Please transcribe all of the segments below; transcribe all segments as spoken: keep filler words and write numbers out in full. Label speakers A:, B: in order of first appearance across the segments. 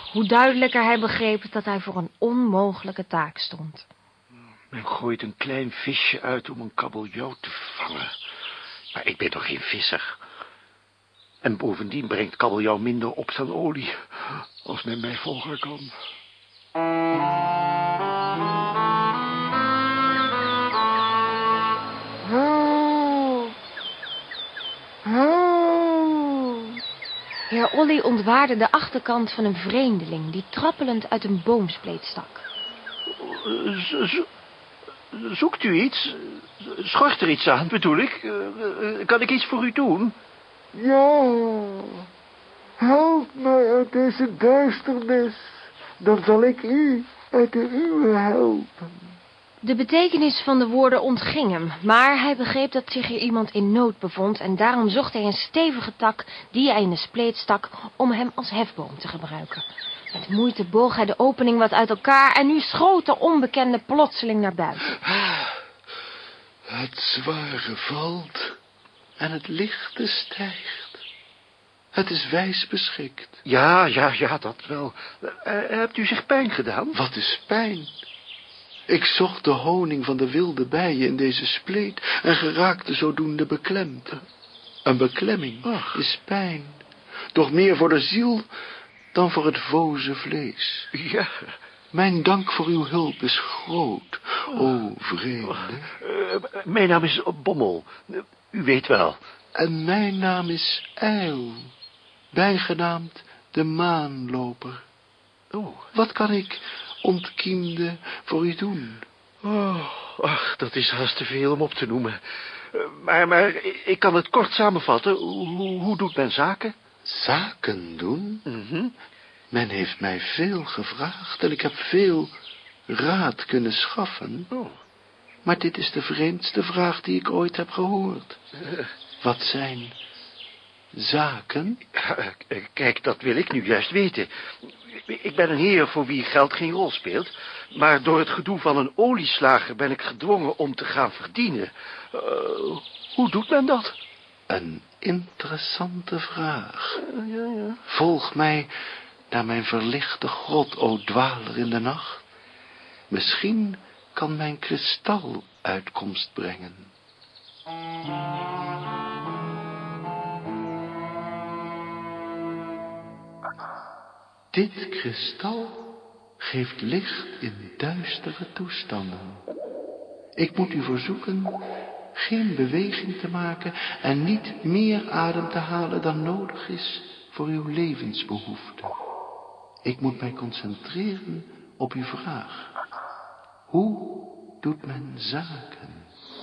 A: hoe duidelijker hij begreep dat hij voor een onmogelijke taak stond.
B: Men gooit een klein visje uit om een kabeljauw te vangen. Maar ik ben toch geen visser. En bovendien brengt kabeljauw minder op dan olie, als men mij volgen kan.
A: Heer Olly ontwaarde de achterkant van een vreemdeling die trappelend uit een boomspleet stak.
B: Zo, zo, zoekt u iets? Schort er iets aan, bedoel ik? Uh, kan ik iets voor u doen?
C: Ja, help mij uit deze duisternis, dan zal ik u uit de uwe helpen.
A: De betekenis van de woorden ontging hem, maar hij begreep dat zich hier iemand in nood bevond en daarom zocht hij een stevige tak die hij in de spleet stak om hem als hefboom te gebruiken. Met moeite boog hij de opening wat uit elkaar en nu schoot de onbekende plotseling naar buiten.
C: Het zware valt en het lichte stijgt. Het is wijs beschikt.
B: Ja, ja, ja, dat wel. Uh, hebt u zich pijn gedaan?
C: Wat is pijn? Ik zocht de honing van de wilde bijen in deze spleet en geraakte zodoende beklemd. Een beklemming Ach. is pijn, doch meer voor de ziel dan voor het voze vlees.
B: Ja.
C: Mijn dank voor uw hulp is groot, o vreemde.
B: Uh, mijn naam is Bommel, uh, u weet wel.
C: En mijn naam is Eil, bijgenaamd de maanloper.
B: Oh.
C: Wat kan ik, ontkiemde, voor u doen?
B: Oh, ach, dat is haast te veel om op te noemen. Uh, maar, maar ik kan het kort samenvatten. Hoe, hoe doet men zaken?
C: Zaken doen?
B: Mm-hmm.
C: Men heeft mij veel gevraagd en ik heb veel raad kunnen schaffen.
B: Oh.
C: Maar dit is de vreemdste vraag die ik ooit heb gehoord.
B: Uh.
C: Wat zijn zaken?
B: Kijk, dat wil ik nu juist weten. Ik ben een heer voor wie geld geen rol speelt, maar door het gedoe van een olieslager ben ik gedwongen om te gaan verdienen. Uh, hoe doet men dat?
C: Een interessante vraag.
B: Uh, ja, ja.
C: Volg mij naar mijn verlichte grot, o dwaler in de nacht. Misschien kan mijn kristal uitkomst brengen. Dit kristal geeft licht in duistere toestanden. Ik moet u verzoeken geen beweging te maken en niet meer adem te halen dan nodig is voor uw levensbehoeften. Ik moet mij concentreren op uw vraag. Hoe doet men zaken?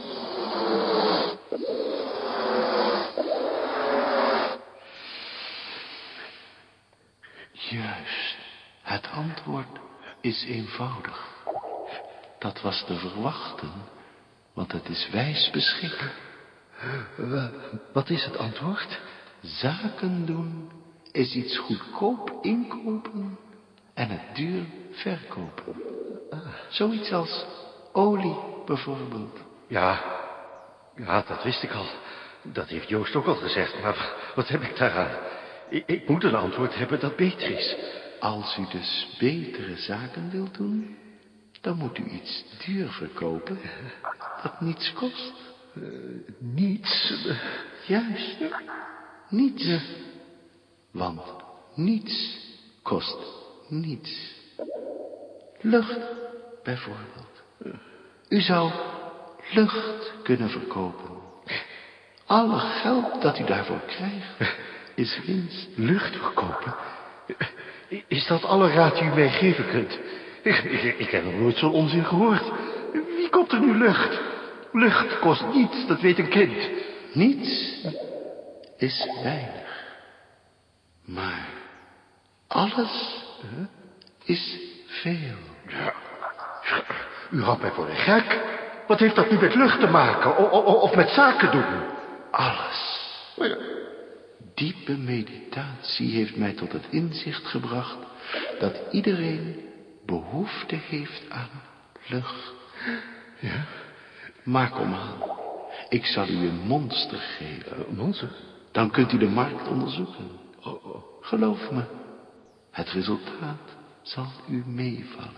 C: Juist, het antwoord is eenvoudig. Dat was te verwachten, want het is wijs beschikt.
B: Wat is het antwoord?
C: Zaken doen is iets goedkoop inkopen en het duur verkopen. Zoiets als olie bijvoorbeeld.
B: Ja, ja, dat wist ik al. Dat heeft Joost ook al gezegd, maar wat heb ik daaraan? Ik, ik moet een antwoord hebben dat beter is.
C: Als u dus betere zaken wilt doen, dan moet u iets duur verkopen dat niets kost.
B: Uh, niets? Uh...
C: Juist, niets. Uh... Want niets kost niets. Lucht, bijvoorbeeld. U zou lucht kunnen verkopen. Alle geld dat u daarvoor krijgt, is winst.
B: Lucht verkopen? Is dat alle raad die u mij geven kunt? Ik, ik, ik heb nog nooit zo'n onzin gehoord. Wie koopt er nu lucht? Lucht kost niets, dat weet een kind.
C: Niets is weinig. Maar alles huh? is veel.
B: Ja. U houdt mij voor een gek. Wat heeft dat nu met lucht te maken? O, o, of met zaken doen?
C: Alles. Diepe meditatie heeft mij tot het inzicht gebracht dat iedereen behoefte heeft aan lucht.
B: Ja?
C: Maar kom aan, ik zal u een monster geven.
B: Uh, monster?
C: Dan kunt u de markt onderzoeken.
B: Oh, oh.
C: Geloof me, Het resultaat zal u meevallen.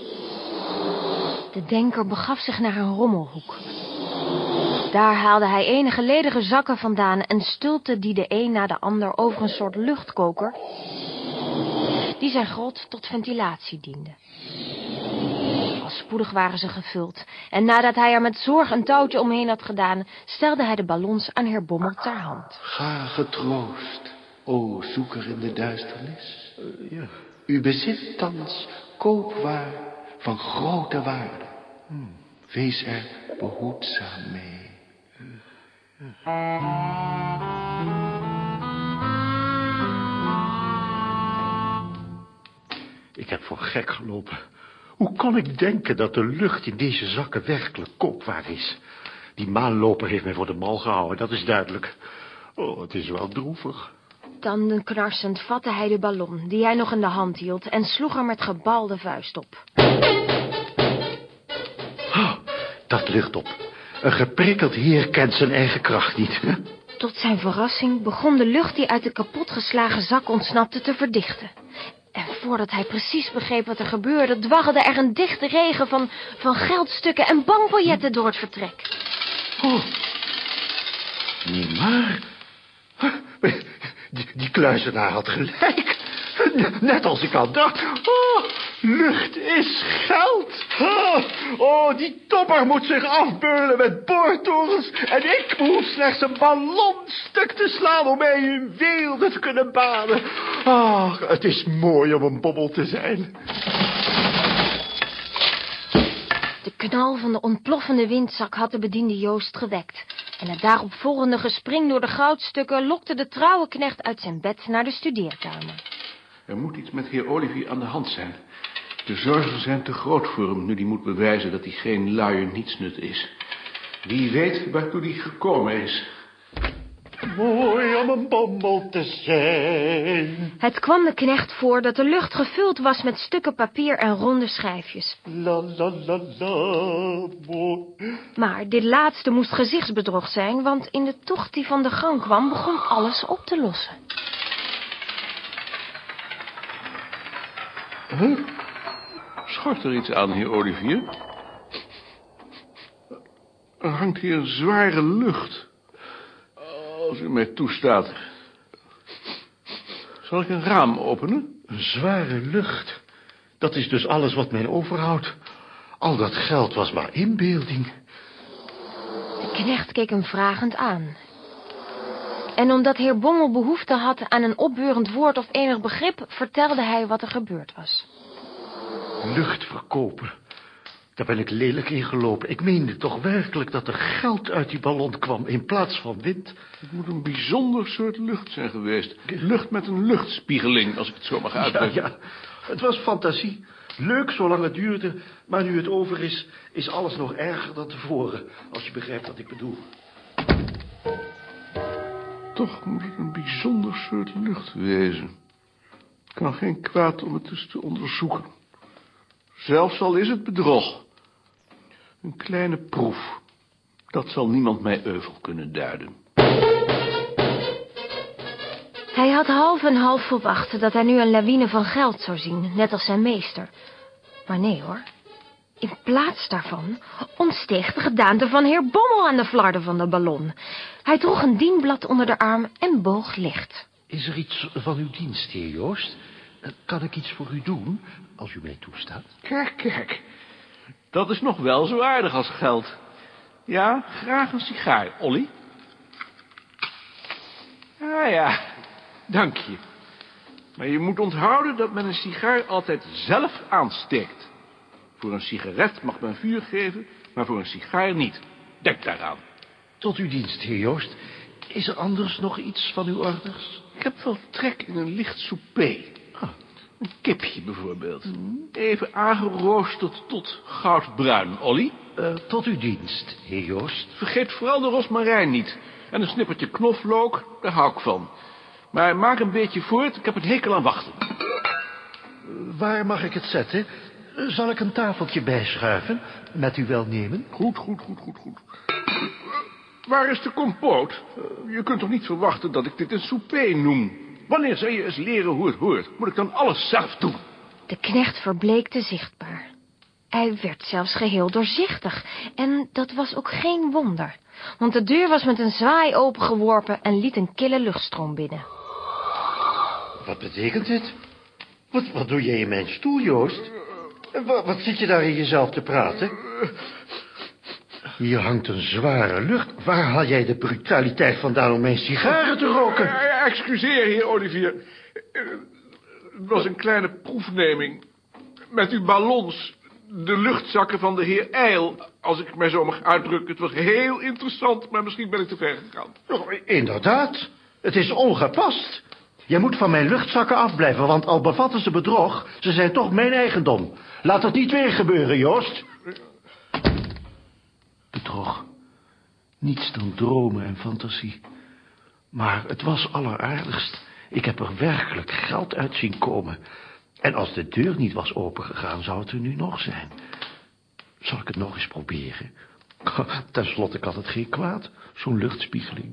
A: De denker begaf zich naar een rommelhoek. Daar haalde hij enige ledige zakken vandaan en stulpte die de een na de ander over een soort luchtkoker, die zijn grot tot ventilatie diende. Al spoedig waren ze gevuld, en nadat hij er met zorg een touwtje omheen had gedaan, stelde hij de ballons aan heer Bommel ter hand.
C: Ga getroost, o zoeker in de duisternis.
B: Uh, ja.
C: U bezit thans koopwaar van grote waarde. Hmm. Wees er behoedzaam mee.
B: Ik heb voor gek gelopen. Hoe kon ik denken dat de lucht in deze zakken werkelijk koopwaar is? Die maanloper heeft mij voor de mal gehouden, dat is duidelijk. Oh, het is wel droevig.
A: Dan knarsend vatte hij de ballon, die hij nog in de hand hield, en sloeg er met gebalde vuist op.
B: Oh, dat lucht op. Een geprikkeld heer kent zijn eigen kracht niet.
A: Tot zijn verrassing begon de lucht die uit de kapotgeslagen zak ontsnapte te verdichten. En voordat hij precies begreep wat er gebeurde, dwarrelde er een dichte regen van, van geldstukken en bankbiljetten door het vertrek.
B: Oh, niet maar. Die, die kluizenaar had gelijk. Net als ik al dacht. Oh, lucht is geld. Oh, oh, die topper moet zich afbeulen met boortorens. En ik behoef slechts een ballon stuk te slaan om mij in weelde te kunnen baden. Ach, het is mooi om een bobbel te zijn.
A: De knal van de ontploffende windzak had de bediende Joost gewekt. En het daaropvolgende gespring door de goudstukken lokte de trouwe knecht uit zijn bed naar de studeerkamer.
D: Er moet iets met heer Olivier aan de hand zijn. De zorgen zijn te groot voor hem, nu hij moet bewijzen dat hij geen luie nietsnut is. Wie weet waartoe hij gekomen is.
B: Mooi om een bommel te zijn.
A: Het kwam de knecht voor dat de lucht gevuld was met stukken papier en ronde schijfjes.
B: La la la la, mooi.
A: Maar dit laatste moest gezichtsbedrog zijn, want in de tocht die van de gang kwam, begon alles op te lossen.
D: Huh? Schort er iets aan, heer Olivier? Er hangt hier een zware lucht. Als u mij toestaat. Zal ik een raam openen?
B: Een zware lucht. Dat is dus alles wat mij overhoudt. Al dat geld was maar inbeelding.
A: De knecht keek hem vragend aan. En omdat heer Bommel behoefte had aan een opbeurend woord of enig begrip, vertelde hij wat er gebeurd was.
B: Lucht verkopen. Daar ben ik lelijk in gelopen. Ik meende toch werkelijk dat er geld uit die ballon kwam in plaats van wind.
D: Het moet een bijzonder soort lucht zijn geweest. Lucht met een luchtspiegeling, als ik het zo mag uitdrukken.
B: Ja, ja, het was fantasie. Leuk zolang het duurde, maar nu het over is, is alles nog erger dan tevoren, als je begrijpt wat ik bedoel.
D: Toch moet het een bijzonder soort lucht wezen. Het kan geen kwaad om het eens te onderzoeken. Zelfs al is het bedrog. Een kleine proef. Dat zal niemand mij euvel kunnen duiden.
A: Hij had half en half verwacht dat hij nu een lawine van geld zou zien, net als zijn meester. Maar nee hoor. In plaats daarvan ontsteeg de gedaante van heer Bommel aan de flarden van de ballon. Hij droeg een dienblad onder de arm en boog licht.
B: Is er iets van uw dienst, heer Joost? Kan ik iets voor u doen, als u mij toestaat?
D: Kijk, kijk. Dat is nog wel zo aardig als geld. Ja, graag een sigaar, Olly. Ah ja, dank je. Maar je moet onthouden dat men een sigaar altijd zelf aansteekt. Voor een sigaret mag men vuur geven, maar voor een sigaar niet. Denk daaraan.
B: Tot uw dienst, heer Joost. Is er anders nog iets van uw orders?
D: Ik heb wel trek in een licht souper.
B: Ah.
D: Een kipje bijvoorbeeld. Even aangeroosterd tot goudbruin, Olly.
B: Uh, tot uw dienst, heer Joost.
D: Vergeet vooral de rosmarijn niet. En een snippertje knoflook, daar hou ik van. Maar maak een beetje voort, ik heb een hekel aan wachten.
B: Uh, waar mag ik het zetten? Uh, zal ik een tafeltje bijschuiven, met uw welnemen?
D: Goed, goed, goed, goed, goed. Waar is de compoot? Uh, je kunt toch niet verwachten dat ik dit een souper noem? Wanneer zou je eens leren hoe het hoort? Moet ik dan alles zelf doen?
A: De knecht verbleekte zichtbaar. Hij werd zelfs geheel doorzichtig. En dat was ook geen wonder. Want de deur was met een zwaai opengeworpen en liet een kille luchtstroom binnen.
B: Wat betekent dit? Wat, wat doe jij in mijn stoel, Joost? Wat, wat zit je daar in jezelf te praten? Hier hangt een zware lucht. Waar haal jij de brutaliteit vandaan om mijn sigaren te roken?
D: Uh, excuseer, heer Olivier. Uh, het was een kleine proefneming. Met uw ballons. De luchtzakken van de heer Eil. Als ik mij zo mag uitdrukken. Het was heel interessant, maar misschien ben ik te ver gegaan.
B: Oh, inderdaad. Het is ongepast. Jij moet van mijn luchtzakken afblijven, want al bevatten ze bedrog, ze zijn toch mijn eigendom. Laat het niet weer gebeuren, Joost. Bedrog. Niets dan dromen en fantasie. Maar het was alleraardigst. Ik heb er werkelijk geld uit zien komen. En als de deur niet was opengegaan, zou het er nu nog zijn. Zal ik het nog eens proberen? Ten slotte kan het geen kwaad, zo'n luchtspiegeling.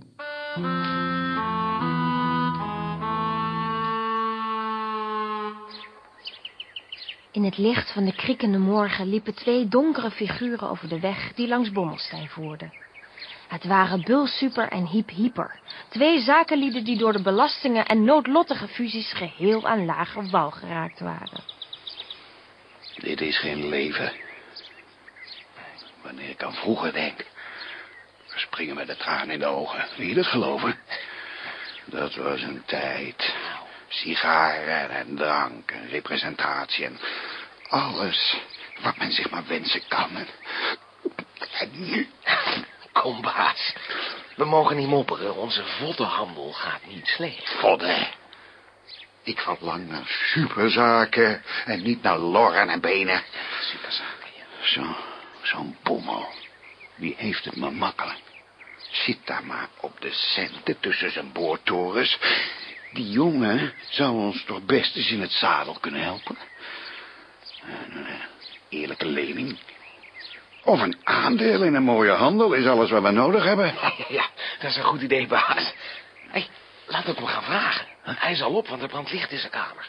A: In het licht van de kriekende morgen liepen twee donkere figuren over de weg die langs Bommelstein voerde. Het waren Bul Super en Hiep Hieper, twee zakenlieden die door de belastingen en noodlottige fusies geheel aan lager wal geraakt waren.
E: Dit is geen leven. Wanneer ik aan vroeger denk, springen me de tranen in de ogen. Wil je dat geloven? Dat was een tijd. Sigaren en drank en representatie en alles wat men zich maar wensen kan. En nu...
F: Kom, baas. We mogen niet mopperen. Onze voddenhandel gaat niet slecht.
E: Vodden? Ik verlang naar superzaken en niet naar lorren en benen.
F: Superzaken, ja.
E: Zo, zo'n bommel. Die heeft het maar makkelijk. Zit daar maar op de centen tussen zijn boortorens. Die jongen zou ons toch best eens in het zadel kunnen helpen. Een eerlijke lening. Of een aandeel in een mooie handel is alles wat we nodig hebben.
F: Ja, ja, ja, dat is een goed idee, baas. Hey, laat het me gaan vragen. Hij is al op, want er brandt licht in zijn kamer.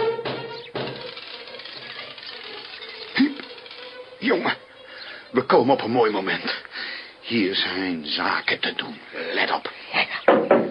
E: Hiep, jongen, we komen op een mooi moment. Hier zijn zaken te doen. Let op.
F: Ja, ja.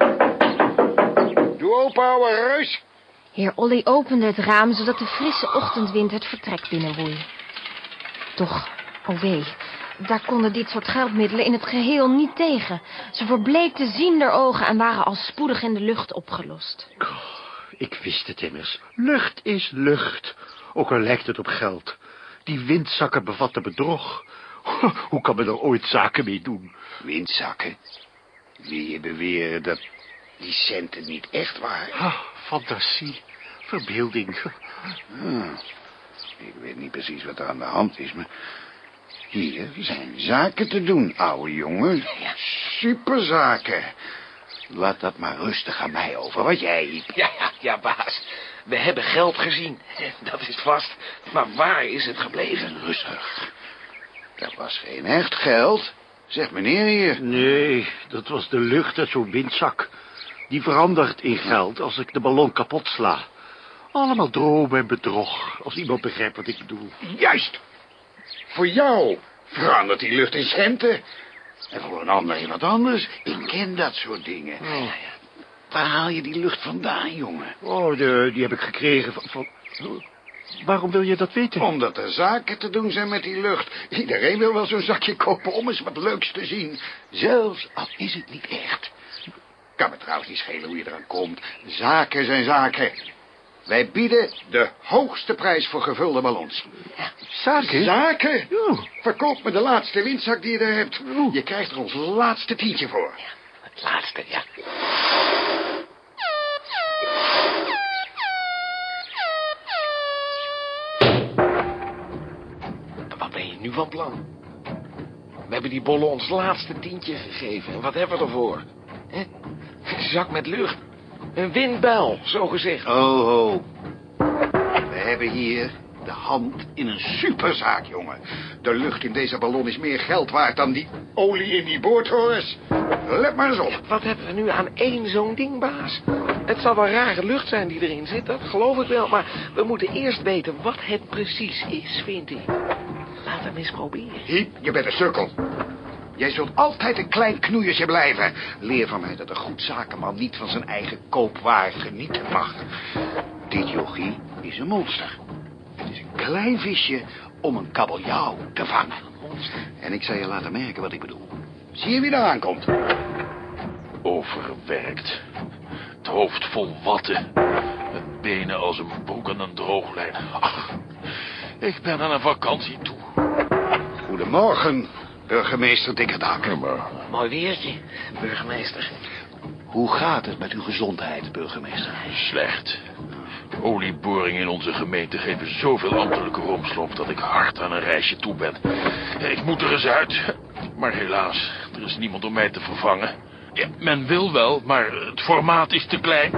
E: Doe open, ouwe reus.
A: Heer Olly opende het raam, zodat de frisse ochtendwind het vertrek binnenwoei. Toch, o wee, daar konden dit soort geldmiddelen in het geheel niet tegen. Ze verbleekten ziender ogen en waren al spoedig in de lucht opgelost.
B: Oh, ik wist het immers. Lucht is lucht, ook al lijkt het op geld. Die windzakken bevatten bedrog. Hoe kan men er ooit zaken mee doen?
E: Windzakken? Wil je beweren dat die centen niet echt waren?
B: Ah, fantasie, verbeelding.
E: Ah, ik weet niet precies wat er aan de hand is, maar... Hier zijn zaken te doen, ouwe jongen. Superzaken. Laat dat maar rustig aan mij over, wat jij...
F: Ja, ja, ja, baas. We hebben geld gezien. Dat is vast. Maar waar is het gebleven?
E: Rustig. Dat was geen echt geld. Zeg meneer hier.
B: Nee, dat was de lucht uit zo'n windzak. Die verandert in geld als ik de ballon kapot sla. Allemaal dromen en bedrog, als iemand begrijpt wat ik bedoel.
E: Juist. Voor jou verandert die lucht in centen. En voor een ander in wat anders. Ik ken dat soort dingen.
B: Oh.
E: Waar haal je die lucht vandaan, jongen?
B: Oh, de, die heb ik gekregen van... van... Waarom wil je dat weten?
E: Omdat er zaken te doen zijn met die lucht. Iedereen wil wel zo'n zakje kopen om eens wat leuks te zien. Zelfs al is het niet echt. Kan me trouwens niet schelen hoe je eraan komt. Zaken zijn zaken. Wij bieden de hoogste prijs voor gevulde ballons.
B: Ja, zaken?
E: Zaken?
B: Oh.
E: Verkoop me de laatste windzak die je er hebt. Je krijgt er ons laatste tientje voor.
F: Ja, het laatste, ja. Wat ben je nu van plan? We hebben die bollen ons laatste tientje gegeven. En wat hebben we ervoor? He? Een zak met lucht. Een windbel, zo gezegd.
E: Ho, ho. We hebben hier de hand in een superzaak, jongen. De lucht in deze ballon is meer geld waard dan die olie in die boortorens. Let maar eens op.
F: Wat hebben we nu aan één zo'n ding, baas? Het zal wel rare lucht zijn die erin zit, dat geloof ik wel. Maar we moeten eerst weten wat het precies is, vindt hij. Laat hem eens proberen.
E: Hiep, je bent een sukkel. Jij zult altijd een klein knoeiertje blijven. Leer van mij dat een goed zakenman niet van zijn eigen koopwaar genieten mag. Dit jochie is een monster. Het is een klein visje om een kabeljauw te vangen. En ik zal je laten merken wat ik bedoel. Zie je wie daar aankomt?
G: Overwerkt. Het hoofd vol watten. Het benen als een broek aan een drooglijn. Ach, ik ben aan een vakantie toe.
E: Goedemorgen, burgemeester Dikkerdak.
G: Ja, maar...
F: Mooi weertje, burgemeester.
E: Hoe gaat het met uw gezondheid, burgemeester?
G: Slecht. De olieboringen in onze gemeente geven zoveel ambtelijke romslomp dat ik hard aan een reisje toe ben. Ik moet er eens uit. Maar helaas, er is niemand om mij te vervangen. Ja, men wil wel, maar het formaat is te klein.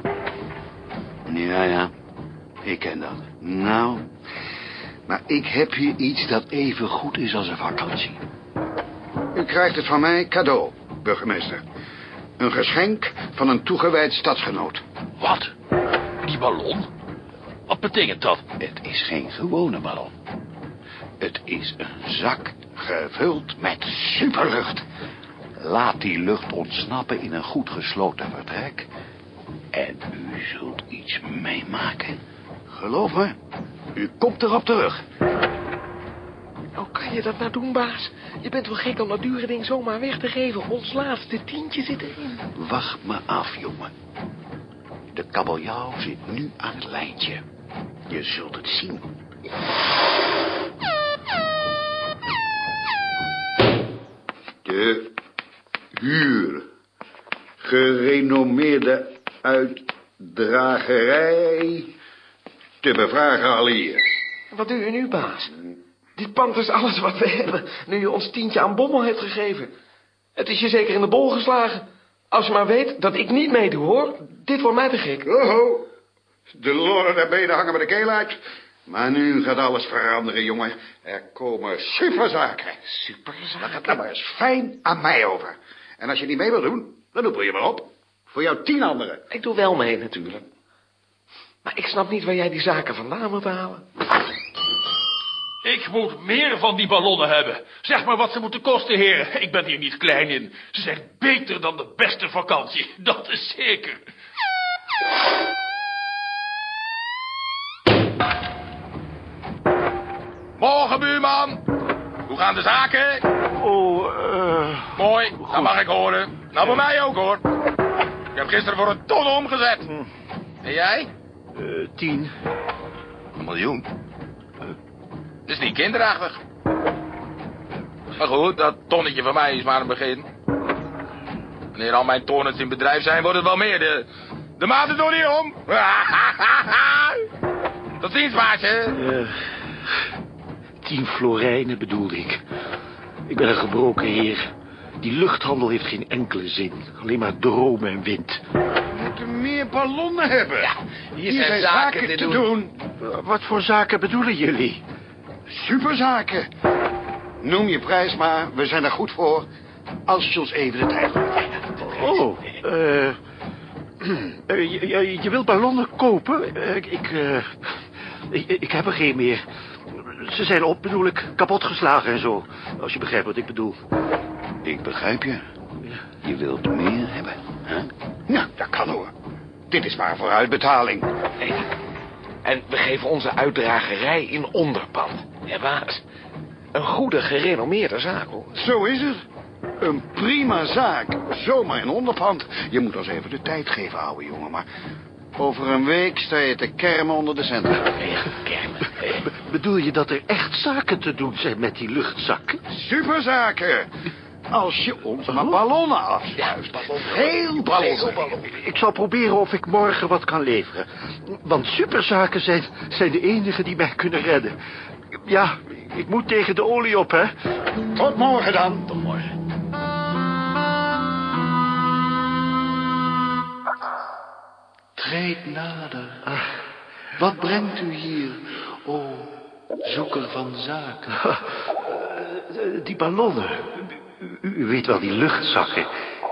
E: Ja, ja. Ik ken dat. Nou, maar ik heb hier iets dat even goed is als een vakantie. U krijgt het van mij cadeau, burgemeester. Een geschenk van een toegewijd stadsgenoot.
G: Wat? Die ballon? Wat betekent dat?
E: Het is geen gewone ballon. Het is een zak gevuld met superlucht. Laat die lucht ontsnappen in een goed gesloten vertrek. En u zult iets meemaken. Geloof me, u komt erop terug.
F: Hoe kan je dat nou doen, baas? Je bent wel gek om dat dure ding zomaar weg te geven. Ons laatste tientje zit erin.
E: Wacht me af, jongen. De kabeljauw zit nu aan het lijntje. Je zult het zien. De huur. Gerenommeerde uitdragerij. Te bevragen al hier.
F: Wat doe je nu, baas? Dit pand is alles wat we hebben, nu je ons tientje aan Bommel hebt gegeven. Het is je zeker in de bol geslagen. Als je maar weet dat ik niet meedoe, hoor. Dit wordt mij te gek.
E: Oho, de loren der benen hangen met de keel uit. Maar nu gaat alles veranderen, jongen. Er komen superzaken.
F: Superzaken?
E: Dan gaat het maar eens fijn aan mij over. En als je niet mee wil doen, dan roep je maar op. Voor jou tien anderen.
F: Ik doe wel mee, natuurlijk. Maar ik snap niet waar jij die zaken vandaan moet halen.
G: Ik moet meer van die ballonnen hebben. Zeg maar wat ze moeten kosten, heren. Ik ben hier niet klein in. Ze zijn beter dan de beste vakantie. Dat is zeker.
H: Morgen, buurman. Hoe gaan de zaken?
B: Oh, eh...
H: Mooi, dat mag ik horen. Nou, bij mij ook, hoor. Ik heb gisteren voor een ton omgezet. En jij?
B: Uh, tien.
H: Een miljoen. Dat is niet kinderachtig. Maar goed, dat tonnetje van mij is maar een begin. Wanneer al mijn torens in bedrijf zijn, wordt het wel meer. De, de maat is nog niet om. Tot ziens, maatje.
B: Uh, tien florijnen bedoelde ik. Ik ben een gebroken heer. Die luchthandel heeft geen enkele zin. Alleen maar dromen en wind.
E: We moeten meer ballonnen hebben.
F: Ja, hier,
E: Hier
F: zijn, zaken, te doen.
E: doen.
B: Wat voor zaken bedoelen jullie?
E: Superzaken. Noem je prijs maar, we zijn er goed voor. Als je ons even de tijd geeft.
B: Oh, eh... Uh, uh, je, je, je wilt ballonnen kopen? Uh, ik, uh, ik, ik heb er geen meer. Ze zijn op, bedoel ik, kapotgeslagen en zo. Als je begrijpt wat ik bedoel.
E: Ik begrijp je. Je wilt meer hebben, hè? Nou, dat kan hoor. Dit is maar vooruitbetaling.
F: Nee. En we geven onze uitdragerij in onderpand. Ja, baas. Een goede, gerenommeerde zaak, hoor.
E: Zo is het. Een prima zaak. Zomaar in onderpand. Je moet ons even de tijd geven, ouwe jongen. Maar over een week sta je te kermen onder de centen.
F: Ja, kermen.
B: Be- bedoel je dat er echt zaken te doen zijn met die luchtzakken?
E: Superzaken. Als je ons maar ballonnen afsluit. Heel ballonnen.
B: Ik zal proberen of ik morgen wat kan leveren. Want superzaken zijn, zijn de enige die mij kunnen redden. Ja, ik moet tegen de olie op, hè.
E: Tot morgen dan.
F: Tot morgen.
C: Treed nader. Wat brengt u hier, o zoeker van zaken?
B: Uh, die ballonnen. U, u weet wel, die luchtzakken.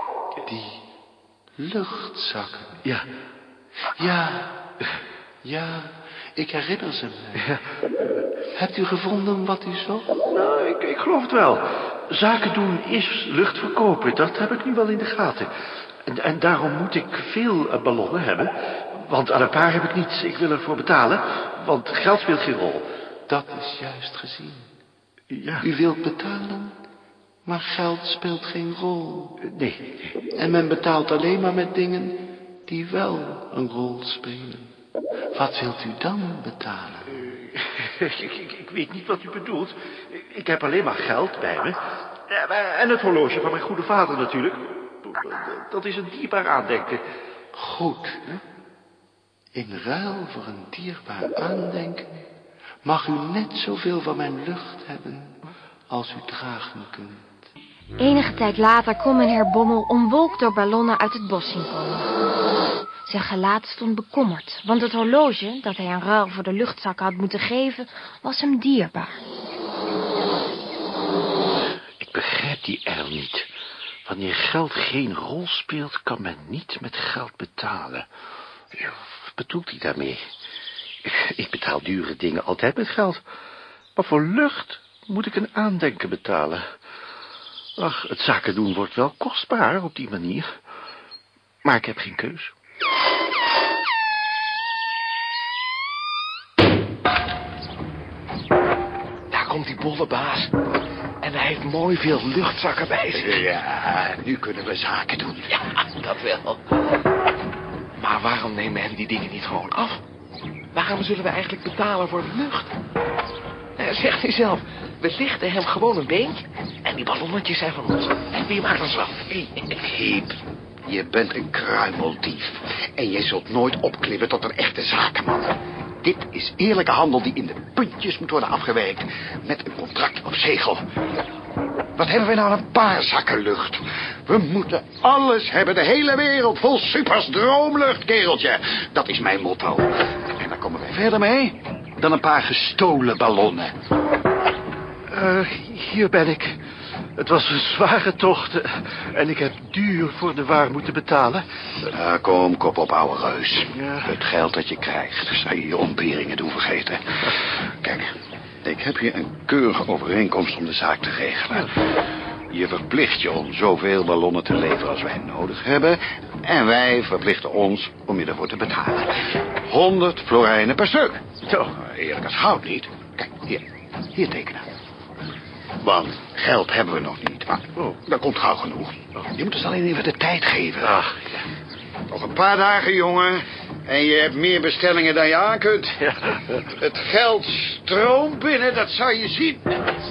C: die luchtzakken.
B: Ja.
C: Ja, ja, ik herinner ze me.
B: Ja.
C: Hebt u gevonden wat u zocht?
B: Nou, ik, ik geloof het wel. Zaken doen is lucht verkopen. Dat heb ik nu wel in de gaten. En, en daarom moet ik veel uh, ballonnen hebben. Want aan een paar heb ik niets. Ik wil ervoor betalen. Want geld speelt geen rol.
C: Dat is juist gezien.
B: Ja.
C: U wilt betalen, maar geld speelt geen rol.
B: Nee.
C: En men betaalt alleen maar met dingen die wel een rol spelen. Wat wilt u dan betalen?
B: Ik, ik, ik weet niet wat u bedoelt. Ik heb alleen maar geld bij me. En het horloge van mijn goede vader natuurlijk. Dat is een dierbaar aandenken.
C: Goed. In ruil voor een dierbaar aandenken mag u net zoveel van mijn lucht hebben als u dragen kunt.
A: Enige tijd later kon men Heer Bommel omwolkt door ballonnen uit het bos zien komen. Zijn gelaat stond bekommerd, want het horloge dat hij in ruil voor de luchtzakken had moeten geven, was hem dierbaar.
B: Ik begrijp die erl niet. Wanneer geld geen rol speelt, kan men niet met geld betalen. Wat bedoelt hij daarmee? Ik betaal dure dingen altijd met geld. Maar voor lucht moet ik een aandenken betalen. Ach, het zaken doen wordt wel kostbaar op die manier. Maar ik heb geen keus.
F: Daar komt die bolle baas. En hij heeft mooi veel luchtzakken bij zich.
E: Ja, nu kunnen we zaken doen.
F: Ja, dat wel. Maar waarom nemen hen die dingen niet gewoon af? Waarom zullen we eigenlijk betalen voor de lucht? Eh, zegt hij zelf, we lichten hem gewoon een beentje en die ballonnetjes zijn van ons. En wie maakt ons wel?
E: Hiep, je bent een kruimeldief. En je zult nooit opklimmen tot een echte zakenman. Dit is eerlijke handel die in de puntjes moet worden afgewerkt. Met een contract op zegel. Wat hebben we nou een paar zakken lucht? We moeten alles hebben, de hele wereld vol supers droomlucht, kereltje. Dat is mijn motto. En daar komen wij verder mee dan een paar gestolen ballonnen.
B: Uh, hier ben ik. Het was een zware tocht en ik heb duur voor de waar moeten betalen.
E: Uh, kom, kop op, ouwe reus.
B: Ja.
E: Het geld dat je krijgt, zou je je ontberingen doen vergeten. Kijk, ik heb hier een keurige overeenkomst om de zaak te regelen. Je verplicht je om zoveel ballonnen te leveren als wij nodig hebben. En wij verplichten ons om je ervoor te betalen. honderd florijnen per stuk. Zo, eerlijk als goud niet. Kijk, hier, hier tekenen. Want geld hebben we nog niet, maar oh, dat komt gauw genoeg. Je moet ons alleen even de tijd geven.
B: Ach, ja.
E: Nog een paar dagen, jongen. En je hebt meer bestellingen dan je aan kunt.
B: Ja.
E: Het geld stroomt binnen, dat zou je zien.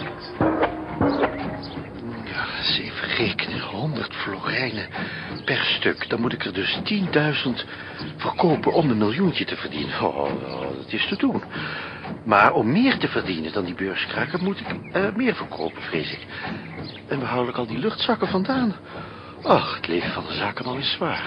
B: Ja, eens even rekenen. honderd florijnen per stuk. Dan moet ik er dus tienduizend verkopen om een miljoentje te verdienen. Oh, oh, dat is te doen. Maar om meer te verdienen dan die beurskraker moet ik uh, meer verkopen, vrees ik. En waar hou ik al die luchtzakken vandaan? Ach, het leven van de zakenman is zwaar.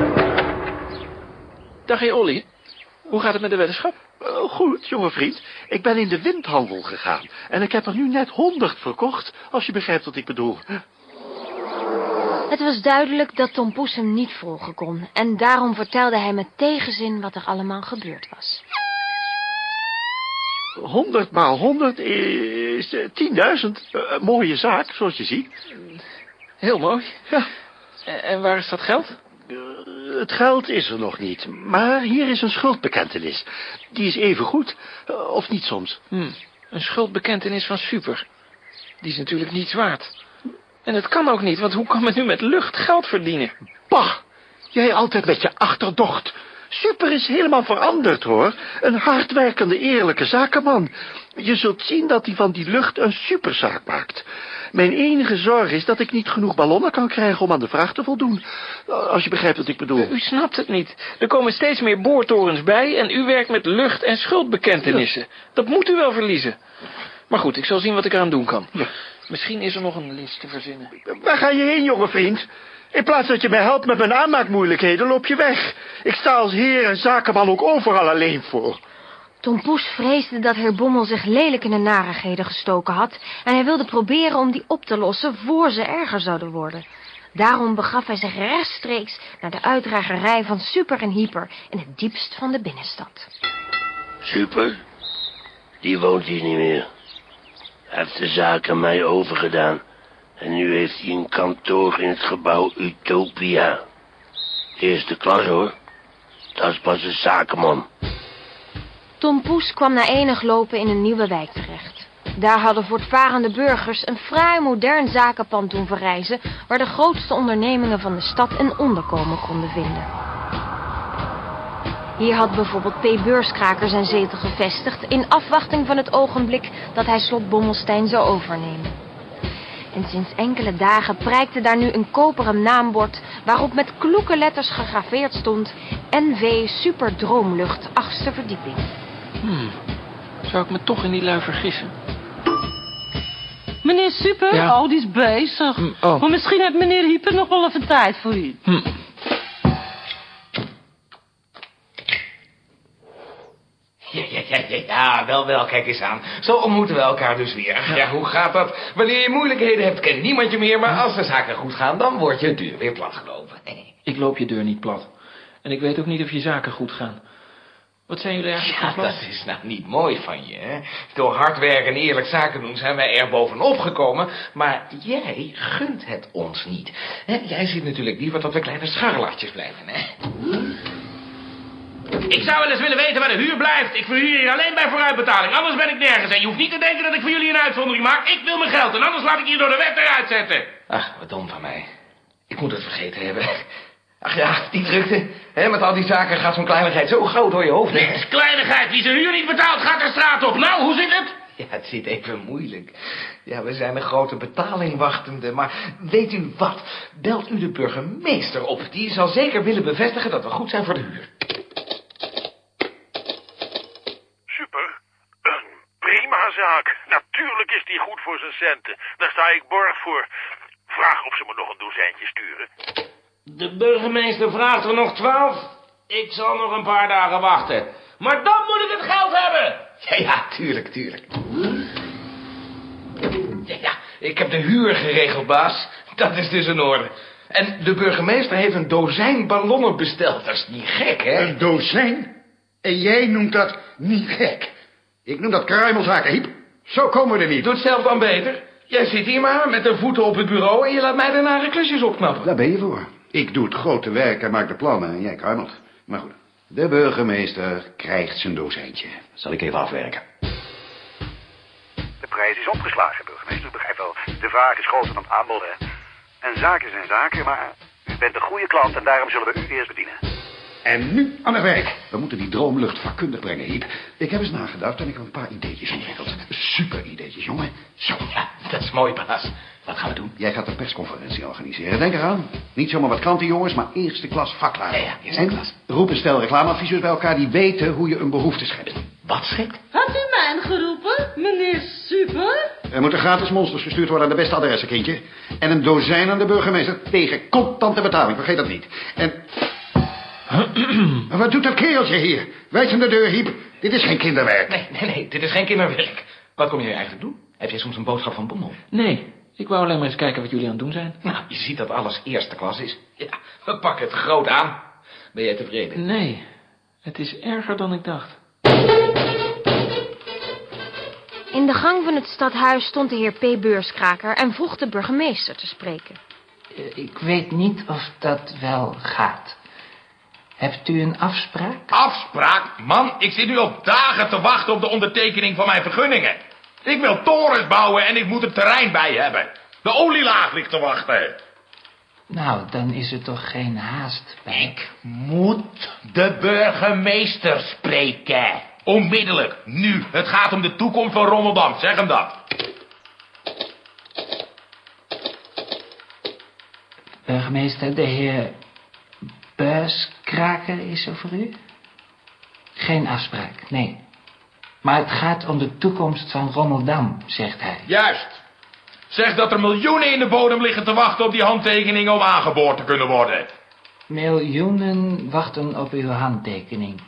F: Dag, heer Olly. Hoe gaat het met de weddenschap?
B: Uh, goed, jonge vriend. Ik ben in de windhandel gegaan. En ik heb er nu net honderd verkocht, als je begrijpt wat ik bedoel.
A: Het was duidelijk dat Tom Poes hem niet volgen kon. En daarom vertelde hij met tegenzin wat er allemaal gebeurd was.
B: Honderd maal honderd is uh, tienduizend. Uh, mooie zaak, zoals je ziet.
F: Heel mooi.
B: Ja.
F: En waar is dat geld?
B: Uh, het geld is er nog niet. Maar hier is een schuldbekentenis. Die is even goed. Uh, of niet soms.
F: Hmm, een schuldbekentenis van Super. Die is natuurlijk niets waard. En het kan ook niet, want hoe kan men nu met lucht geld verdienen?
B: Pah, jij altijd met je achterdocht. Super is helemaal veranderd, hoor. Een hardwerkende, eerlijke zakenman. Je zult zien dat hij van die lucht een superzaak maakt. Mijn enige zorg is dat ik niet genoeg ballonnen kan krijgen om aan de vraag te voldoen. Als je begrijpt wat ik bedoel.
F: U snapt het niet. Er komen steeds meer boortorens bij en u werkt met lucht- en schuldbekentenissen. Ja. Dat moet u wel verliezen. Maar goed, ik zal zien wat ik eraan doen kan. Ja. Misschien is er nog een list te verzinnen.
B: Waar ga je heen, jonge vriend? In plaats dat je mij helpt met mijn aanmaakmoeilijkheden, loop je weg. Ik sta als heer en zakenman ook overal alleen voor.
A: Tom Poes vreesde dat heer Bommel zich lelijk in de narigheden gestoken had en hij wilde proberen om die op te lossen voor ze erger zouden worden. Daarom begaf hij zich rechtstreeks naar de uitdragerij van Super en Hyper in het diepst van de binnenstad.
I: Super? Die woont hier niet meer. Hij heeft de zaak aan mij overgedaan. En nu heeft hij een kantoor in het gebouw Utopia. Eerste klas, hoor. Dat is pas een zakenman.
A: Tom Poes kwam na enig lopen in een nieuwe wijk terecht. Daar hadden voortvarende burgers een fraai modern zakenpand doen verrijzen, waar de grootste ondernemingen van de stad een onderkomen konden vinden. Hier had bijvoorbeeld P. Beurskraker zijn zetel gevestigd in afwachting van het ogenblik dat hij slot Bommelstein zou overnemen. En sinds enkele dagen prijkte daar nu een koperen naambord waarop met kloeke letters gegraveerd stond N V Super Droomlucht, achtste verdieping.
F: Hmm. Zou ik me toch in die lui vergissen?
J: Meneer Super?
F: Ja.
J: Oh, die is bezig.
F: Hm, oh.
J: Maar misschien heeft meneer Hyper nog wel even tijd voor u.
F: Hm.
K: Ja, ja, ja, ja, ja, wel, wel, kijk eens aan. Zo ontmoeten we elkaar dus weer. Ja. ja, hoe gaat dat? Wanneer je moeilijkheden hebt, kent niemand je meer, maar als de zaken goed gaan, dan wordt je deur weer platgelopen.
F: Ik loop je deur niet plat. En ik weet ook niet of je zaken goed gaan. Wat zijn jullie eigenlijk
K: Ja,
F: van plan?
K: dat is nou niet mooi van je, hè? Door hard werken en eerlijk zaken doen zijn wij er bovenop gekomen, maar jij gunt het ons niet. Hè? Jij ziet natuurlijk liever dat we kleine scharrelartjes blijven, hè?
H: Ik zou wel eens willen weten waar de huur blijft. Ik verhuur hier alleen bij vooruitbetaling. Anders ben ik nergens. En je hoeft niet te denken dat ik voor jullie een uitzondering maak. Ik wil mijn geld. En anders laat ik hier door de wet eruit zetten.
K: Ach, wat dom van mij. Ik moet het vergeten hebben. Ach ja, die drukte. Hè, met al die zaken gaat zo'n kleinigheid zo groot door je hoofd.
H: Nee, het is kleinigheid. Wie zijn huur niet betaalt, gaat de straat op. Nou, hoe zit het?
K: Ja, het zit even moeilijk. Ja, we zijn een grote betaling wachtende. Maar weet u wat? Belt u de burgemeester op. Die zal zeker willen bevestigen dat we goed zijn voor de huur.
L: Super. Een prima zaak. Natuurlijk is die goed voor zijn centen. Daar sta ik borg voor. Vraag of ze me nog een dozijntje sturen.
H: De burgemeester vraagt er nog twaalf. Ik zal nog een paar dagen wachten. Maar dan moet ik het geld hebben.
K: Ja, ja, tuurlijk, tuurlijk. Ja, ja, ik heb de huur geregeld, baas. Dat is dus in orde. En de burgemeester heeft een dozijn ballonnen besteld. Dat is niet gek, hè?
E: Een dozijn? En jij noemt dat niet gek? Ik noem dat kruimelzaken, Hiep. Zo komen we er niet.
K: Doe het zelf dan beter. Jij zit hier maar met de voeten op het bureau en je laat mij de nare klusjes opknappen.
E: Daar ben je voor. Ik doe het grote werk en maak de plannen en jij kruimelt. Maar goed, de burgemeester krijgt zijn dozijntje.
K: Zal ik even afwerken.
L: De prijs is opgeslagen, burgemeester. U begrijpt wel, de vraag is groter dan het aanbod, hè. En zaken zijn zaken, maar u bent een goede klant en daarom zullen we u eerst bedienen.
E: En nu aan het werk. We moeten die droomlucht vakkundig brengen, Hiep. Ik heb eens nagedacht en ik heb een paar ideetjes ontwikkeld. Super ideetjes, jongen. Zo.
K: Ja, dat is mooi, baas. Wat gaan we doen?
E: Jij gaat een persconferentie organiseren. Denk eraan. Niet zomaar wat krantenjongens, maar eerste klas vaklui.
K: Ja, ja, eerste
E: en
K: klas.
E: roep een stel reclameadviseurs bij elkaar die weten hoe je een behoefte schept.
K: Wat schept?
J: Had u mij geroepen, meneer Super?
E: Er moeten gratis monsters gestuurd worden aan de beste adressen, kindje. En een dozijn aan de burgemeester tegen contante betaling. Vergeet dat niet. En... Wat doet dat kereltje hier? Wijs hem de deur, Hiep. Dit is geen kinderwerk.
K: Nee, nee, nee, dit is geen kinderwerk. Wat kom je eigenlijk doen? Heb jij soms een boodschap van Bommel?
F: Nee, ik wou alleen maar eens kijken wat jullie aan het doen zijn.
K: Nou, je ziet dat alles eerste klas is. Ja, we pakken het groot aan. Ben jij tevreden?
F: Nee, het is erger dan ik dacht.
A: In de gang van het stadhuis stond de heer P. Beurskraker en vroeg de burgemeester te spreken.
M: Ik weet niet of dat wel gaat. Hebt u een afspraak?
H: Afspraak? Man, ik zit nu al dagen te wachten op de ondertekening van mijn vergunningen. Ik wil torens bouwen en ik moet het terrein bij hebben. De olielaag ligt te wachten.
M: Nou, dan is er toch geen haast bij.
H: Ik moet de burgemeester spreken. Onmiddellijk, nu. Het gaat om de toekomst van Rommeldam, zeg hem dat.
M: Burgemeester, de heer Beurskraker is er voor u? Geen afspraak, nee. Maar het gaat om de toekomst van Rommeldam, zegt hij.
H: Juist. Zeg dat er miljoenen in de bodem liggen te wachten op die handtekeningen om aangeboord te kunnen worden.
M: Miljoenen wachten op uw handtekening.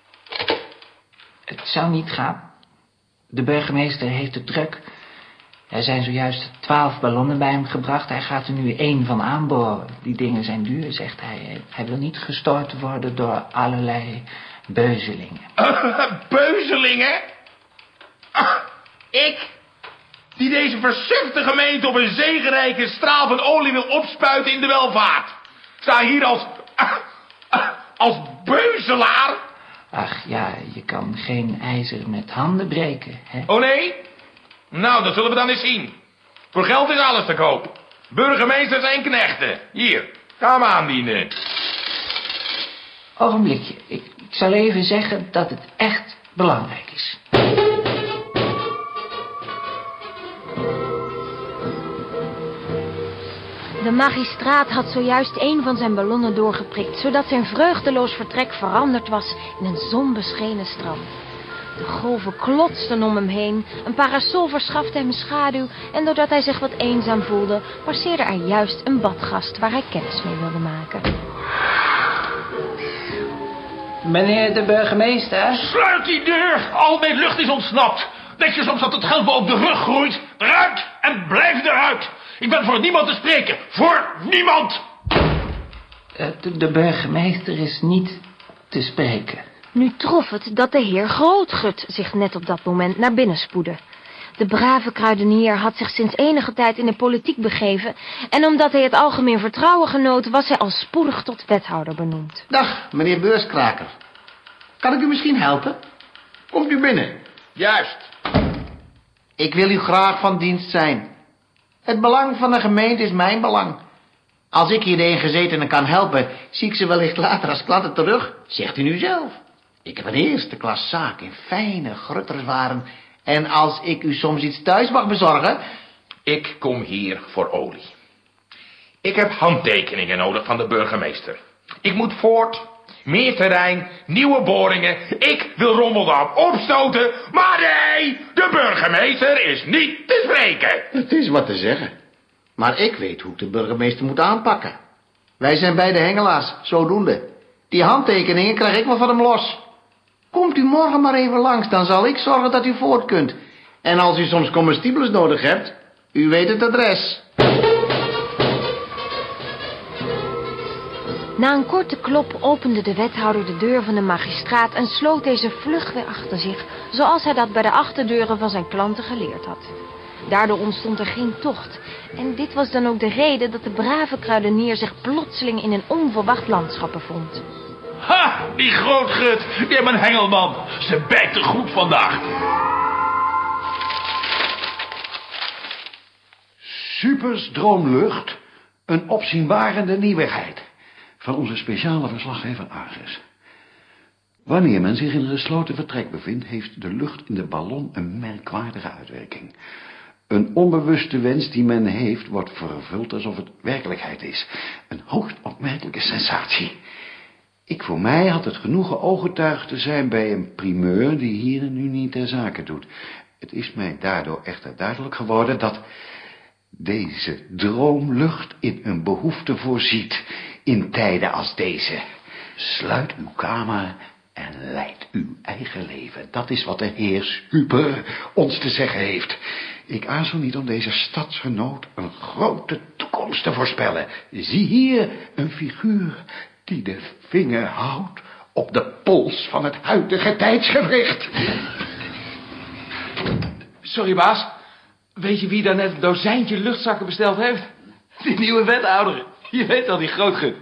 M: Het zou niet gaan. De burgemeester heeft het druk. Er zijn zojuist twaalf ballonnen bij hem gebracht. Hij gaat er nu één van aanboren. Die dingen zijn duur, zegt hij. Hij wil niet gestoord worden door allerlei beuzelingen.
H: Beuzelingen? Ah, ik, die deze versufte gemeente op een zegenrijke straal van olie wil opspuiten in de welvaart. Sta hier als... ah, ah, als beuzelaar?
M: Ach ja, je kan geen ijzer met handen breken, hè?
H: Oh nee? Nou, dat zullen we dan eens zien. Voor geld is alles te koop. Burgemeesters en knechten. Hier, ga me aandienen.
M: Ogenblikje, ik, ik zal even zeggen dat het echt belangrijk is.
A: De magistraat had zojuist een van zijn ballonnen doorgeprikt, zodat zijn vreugdeloos vertrek veranderd was in een zonbeschenen strand. De golven klotsten om hem heen, een parasol verschafte hem schaduw en doordat hij zich wat eenzaam voelde, passeerde er juist een badgast waar hij kennis mee wilde maken.
M: Meneer de burgemeester?
G: Sluit die deur! Al mijn lucht is ontsnapt. Netjes soms dat het geld me op de rug groeit. Eruit en blijf eruit. Ik ben voor niemand te spreken. Voor niemand!
M: De, de burgemeester is niet te spreken.
A: Nu trof het dat de heer Grootgut zich net op dat moment naar binnen spoedde. De brave kruidenier had zich sinds enige tijd in de politiek begeven en omdat hij het algemeen vertrouwen genoot, was hij al spoedig tot wethouder benoemd.
C: Dag, meneer Beurskraker. Kan ik u misschien helpen? Komt u binnen.
H: Juist.
C: Ik wil u graag van dienst zijn. Het belang van de gemeente is mijn belang. Als ik hier de ingezetenen kan helpen, zie ik ze wellicht later als klanten terug. Zegt u nu zelf. Ik heb een eerste klas zaak in fijne grutterswaren. En als ik u soms iets thuis mag bezorgen...
H: Ik kom hier voor olie. Ik heb handtekeningen nodig van de burgemeester. Ik moet voort. Meer terrein, nieuwe boringen. Ik wil Rommeldam opstoten. Maar nee, de burgemeester is niet te spreken.
C: Het is wat te zeggen. Maar ik weet hoe ik de burgemeester moet aanpakken. Wij zijn beide hengelaars, zodoende. Die handtekeningen krijg ik wel van hem los. Komt u morgen maar even langs, dan zal ik zorgen dat u voort kunt. En als u soms comestibles nodig hebt, u weet het adres.
A: Na een korte klop opende de wethouder de deur van de magistraat en sloot deze vlug weer achter zich, zoals hij dat bij de achterdeuren van zijn klanten geleerd had. Daardoor ontstond er geen tocht. En dit was dan ook de reden dat de brave kruidenier zich plotseling in een onverwacht landschap bevond.
G: Ha, die Grootgut, die heeft een hengelman. Ze bijt er goed vandaag.
E: Supers Droomlucht, een opzienbarende nieuwigheid. Van onze speciale verslaggever Argus. Wanneer men zich in een gesloten vertrek bevindt, heeft de lucht in de ballon een merkwaardige uitwerking. Een onbewuste wens die men heeft, wordt vervuld alsof het werkelijkheid is. Een hoogst opmerkelijke sensatie. Ik voor mij had het genoegen ooggetuige te zijn bij een primeur die hier en nu niet ter zake doet. Het is mij daardoor echter duidelijk geworden dat deze droomlucht in een behoefte voorziet in tijden als deze. Sluit uw kamer en leid uw eigen leven. Dat is wat de heer Super ons te zeggen heeft. Ik aarzel niet om deze stadsgenoot een grote toekomst te voorspellen. Zie hier een figuur die de vinger houdt op de pols van het huidige tijdsgewricht.
F: Sorry, baas. Weet je wie daar net een dozijntje luchtzakken besteld heeft? Die nieuwe wethouder. Je weet al, die Grootgut.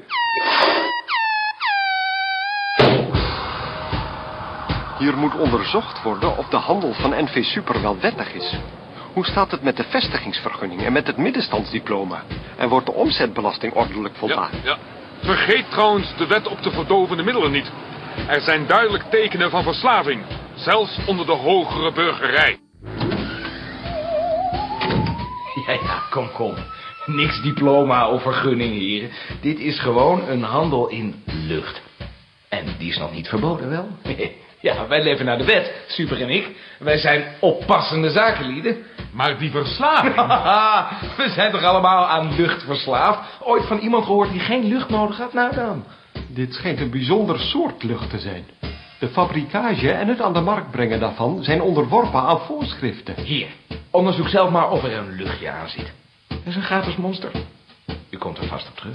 N: Hier moet onderzocht worden of de handel van N V Super wel wettig is. Hoe staat het met de vestigingsvergunning en met het middenstandsdiploma? En wordt de omzetbelasting ordelijk voldaan?
O: Ja, ja. Vergeet trouwens de wet op de verdovende middelen niet. Er zijn duidelijk tekenen van verslaving. Zelfs onder de hogere burgerij.
K: Ja, ja, kom, kom. Niks diploma of vergunning hier. Dit is gewoon een handel in lucht. En die is nog niet verboden, wel? Ja, wij leven naar de wet, Super en ik. Wij zijn oppassende zakenlieden.
O: Maar die verslaving...
K: We zijn toch allemaal aan lucht verslaafd? Ooit van iemand gehoord die geen lucht nodig had? Nou dan.
N: Dit schijnt een bijzonder soort lucht te zijn. De fabrikage en het aan de markt brengen daarvan zijn onderworpen aan voorschriften.
K: Hier, Onderzoek zelf maar of er een luchtje aan zit. Dat is een gratis monster. U komt er vast op terug.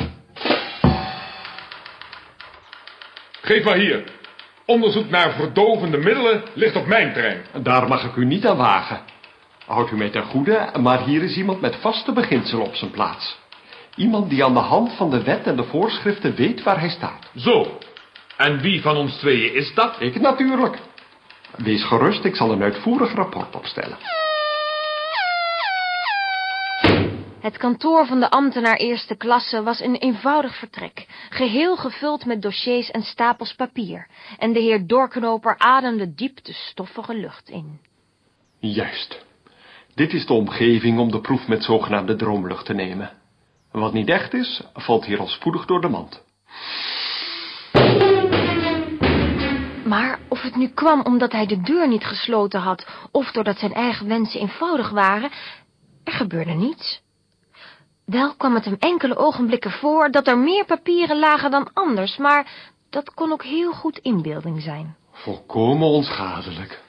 O: Geef maar hier. Onderzoek naar verdovende middelen ligt op mijn terrein.
N: Daar mag ik u niet aan wagen. Houdt u mij ten goede, maar hier is iemand met vaste beginselen op zijn plaats. Iemand die aan de hand van de wet en de voorschriften weet waar hij staat.
O: Zo. En wie van ons tweeën is dat?
N: Ik natuurlijk. Wees gerust, ik zal een uitvoerig rapport opstellen.
A: Het kantoor van de ambtenaar eerste klasse was een eenvoudig vertrek, geheel gevuld met dossiers en stapels papier, en de heer Doorknoper ademde diep de stoffige lucht in.
N: Juist. Dit is de omgeving om de proef met zogenaamde droomlucht te nemen. Wat niet echt is, valt hier al spoedig door de mand.
A: Maar of het nu kwam omdat hij de deur niet gesloten had, of doordat zijn eigen wensen eenvoudig waren, er gebeurde niets. Wel kwam het hem enkele ogenblikken voor dat er meer papieren lagen dan anders, maar dat kon ook heel goed inbeelding zijn.
N: Volkomen onschadelijk.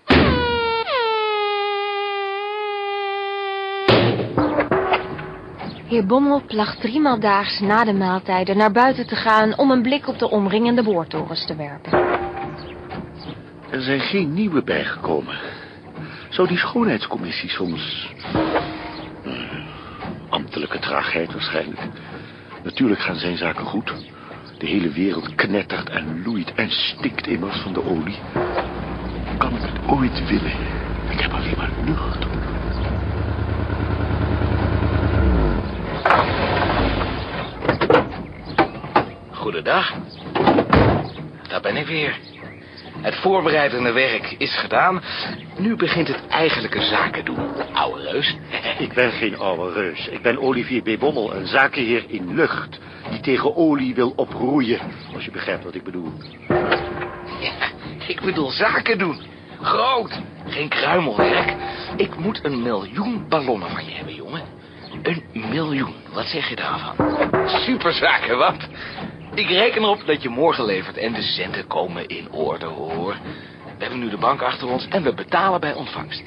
A: Heer Bommel placht driemaal daags na de maaltijden naar buiten te gaan om een blik op de omringende boortorens te werpen.
B: Er zijn geen nieuwe bijgekomen. Zou die schoonheidscommissie soms... Uh, ambtelijke traagheid waarschijnlijk. Natuurlijk gaan zijn zaken goed. De hele wereld knettert en loeit en stinkt immers van de olie. Kan ik het ooit willen? Ik heb alleen maar lucht.
H: Goedendag. Daar ben ik weer. Het voorbereidende werk is gedaan. Nu begint het eigenlijke zaken doen, ouwe reus.
B: Ik ben geen oude reus. Ik ben Olivier B. Bommel, een zakenheer in lucht, die tegen olie wil oproeien, als je begrijpt wat ik bedoel.
H: Ja, ik bedoel zaken doen. Groot. Geen kruimelwerk. Ik moet een miljoen ballonnen van je hebben, jongen. Een miljoen. Wat zeg je daarvan? Superzaken, wat? Ik reken erop dat je morgen levert en de centen komen in orde, hoor. We hebben nu de bank achter ons en we betalen bij ontvangst.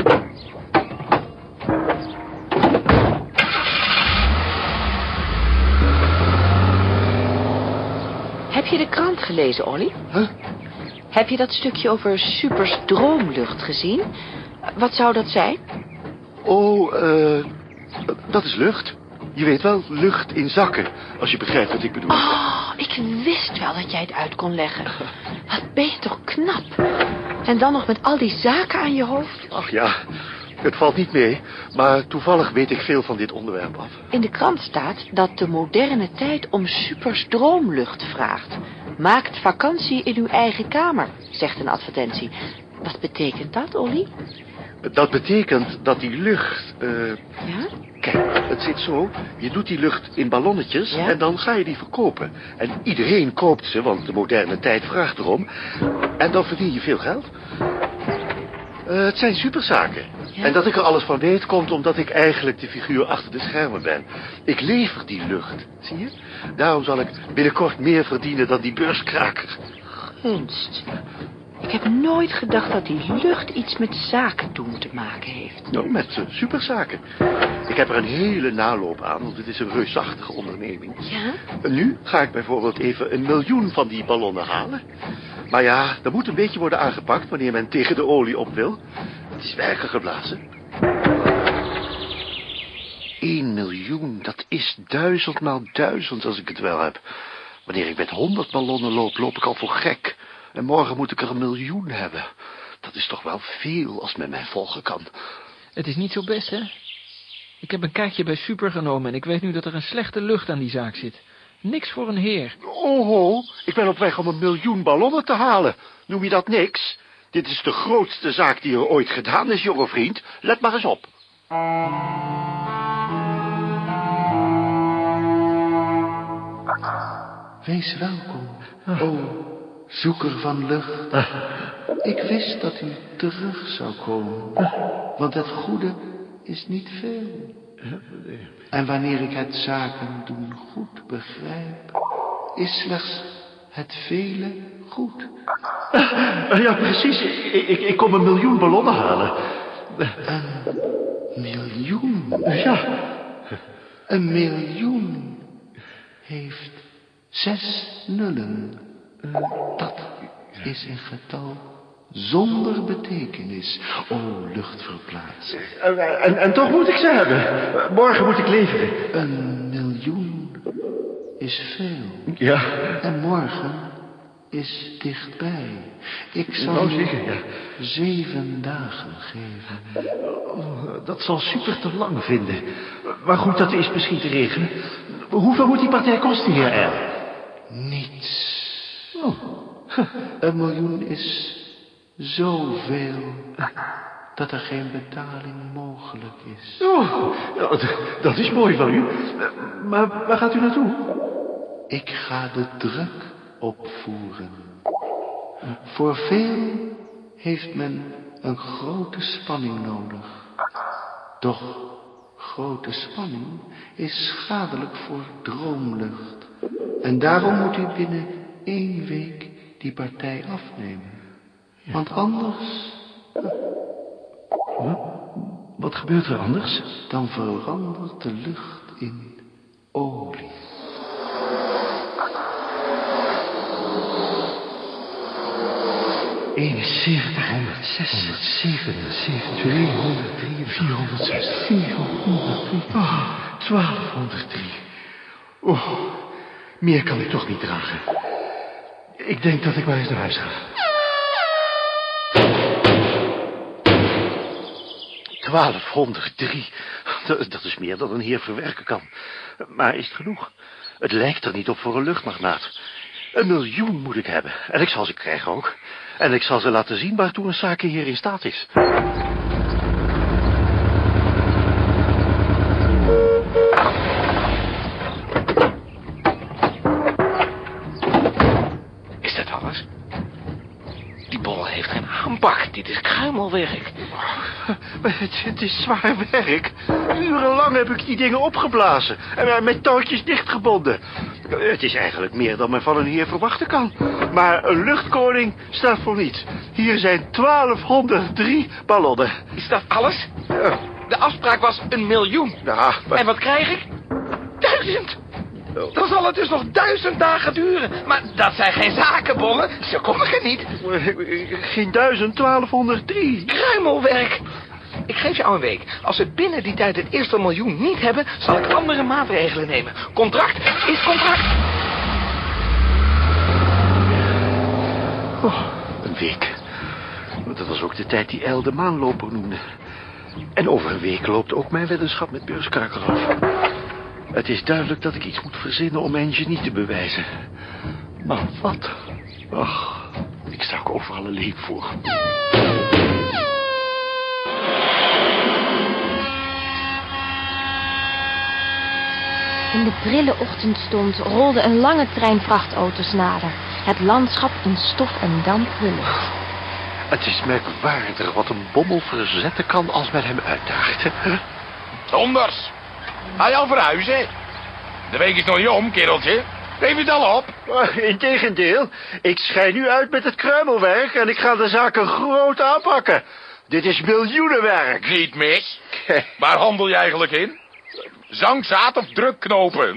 P: Heb je de krant gelezen, Olly?
B: Huh?
P: Heb je dat stukje over Supers droomlucht gezien? Wat zou dat zijn?
B: Oh, eh, uh, dat is lucht. Je weet wel, lucht in zakken, als je begrijpt wat ik bedoel.
P: Oh, ik wist wel dat jij het uit kon leggen. Wat ben je toch knap. En dan nog met al die zaken aan je hoofd.
B: Ach ja, het valt niet mee, maar toevallig weet ik veel van dit onderwerp af.
P: In de krant staat dat de moderne tijd om Supers droomlucht vraagt. Maakt vakantie in uw eigen kamer, zegt een advertentie. Wat betekent dat, Olly?
B: Dat betekent dat die lucht... Uh...
P: Ja?
B: Kijk, het zit zo. Je doet die lucht in ballonnetjes, ja? En dan ga je die verkopen. En iedereen koopt ze, want de moderne tijd vraagt erom. En dan verdien je veel geld. Uh, het zijn superzaken. Ja? En dat ik er alles van weet, komt omdat ik eigenlijk de figuur achter de schermen ben. Ik lever die lucht, zie je? Daarom zal ik binnenkort meer verdienen dan die beurskraker.
P: Gunst. Ik heb nooit gedacht dat die lucht iets met zaken doen te maken heeft.
B: Nou, met uh, superzaken. Ik heb er een hele naloop aan, want het is een reusachtige onderneming.
P: Ja?
B: En nu ga ik bijvoorbeeld even een miljoen van die ballonnen halen. Maar ja, dat moet een beetje worden aangepakt wanneer men tegen de olie op wil. Het is werken geblazen. Eén miljoen, dat is duizend maal duizend als ik het wel heb. Wanneer ik met honderd ballonnen loop, loop ik al voor gek. En morgen moet ik er een miljoen hebben. Dat is toch wel veel als men mij volgen kan.
Q: Het is niet zo best, hè? Ik heb een kaartje bij Super genomen en ik weet nu dat er een slechte lucht aan die zaak zit. Niks voor een heer.
B: Oh, ho, ik ben op weg om een miljoen ballonnen te halen. Noem je dat niks? Dit is de grootste zaak die er ooit gedaan is, jonge vriend. Let maar eens op.
C: Wees welkom, o zoeker van lucht. Ik wist dat u terug zou komen, want het goede is niet veel. En wanneer ik het zaken doen goed begrijp, is slechts het vele goed.
B: Ja, precies. Ik, ik, ik kom een miljoen ballonnen halen.
C: Een miljoen.
B: Ja.
C: Een miljoen heeft zes nullen. Dat is een getal zonder betekenis. O, luchtverplaatser.
B: En, en toch moet ik ze hebben. Morgen moet ik leveren.
C: Een miljoen is veel.
B: Ja.
C: En morgen is dichtbij. Ik zal
B: Nou,
C: u
B: zeker, ja.
C: zeven dagen geven.
B: Oh, dat zal super te lang vinden. Maar goed, dat is misschien te regelen. Hoeveel moet die partij kosten, heer R?
C: Niets.
B: Oh.
C: Een miljoen is zoveel dat er geen betaling mogelijk is.
B: Oh, dat, dat is mooi van u. Maar waar gaat u naartoe?
C: Ik ga de druk opvoeren. Voor veel heeft men een grote spanning nodig. Doch grote spanning is schadelijk voor droomlucht. En daarom moet u binnen één week die partij afnemen. Want anders...
B: Huh? Wat gebeurt er anders?
C: Dan verandert de lucht in olie.
B: eenenzeventig, honderdzes, honderdzevenenzeventig, tweehonderddrie, vierhonderdzes, vierhonderddrie, oh, twaalfhonderddrie. Oh, meer kan ik toch niet dragen. Ik denk dat ik maar eens naar huis ga. twaalfhonderddrie. Dat is meer dan een heer verwerken kan. Maar is het genoeg? Het lijkt er niet op voor een luchtmagnaat. Een miljoen moet ik hebben. En ik zal ze krijgen ook. En ik zal ze laten zien waartoe een zakenheer in staat is.
F: Is dat alles? Die bolle heeft geen aanpak. Dit is kruimelwerk.
B: Het, het is zwaar werk. Urenlang heb ik die dingen opgeblazen. En met touwtjes dichtgebonden. Het is eigenlijk meer dan men van een heer verwachten kan. Maar een luchtkoning staat voor niets. Hier zijn twaalfhonderddrie ballonnen.
F: Is dat alles?
B: Ja.
F: De afspraak was een miljoen.
B: Ja, maar...
F: En wat krijg ik? Duizend. Dan zal het dus nog duizend dagen duren. Maar dat zijn geen zakenbonnen. Ze komen er niet.
B: Geen duizend, twaalfhonderddrie.
F: Kruimelwerk. Ik geef je al een week. Als we binnen die tijd het eerste miljoen niet hebben, zal ik andere maatregelen nemen. Contract is contract.
B: Oh, een week. Dat was ook de tijd die El de maanloper noemde. En over een week loopt ook mijn weddenschap met Beurskaker af. Het is duidelijk dat ik iets moet verzinnen om mijn genie te bewijzen. Maar wat? Ach, ik sta ook overal alleen voor.
A: In de prille ochtendstond rolde een lange trein vrachtauto's nader. Het landschap in stof en damp hullig.
B: Het is merkwaardig wat een bommel verzetten kan als men hem uitdaagt.
H: Donders! Ga je al verhuizen? De week is nog niet om, kereltje. Geef je het al op?
B: Integendeel, ik schijn nu uit met het kruimelwerk en ik ga de zaken groot aanpakken. Dit is miljoenenwerk.
H: Niet mis. Waar handel je eigenlijk in? Zangzaad of drukknopen?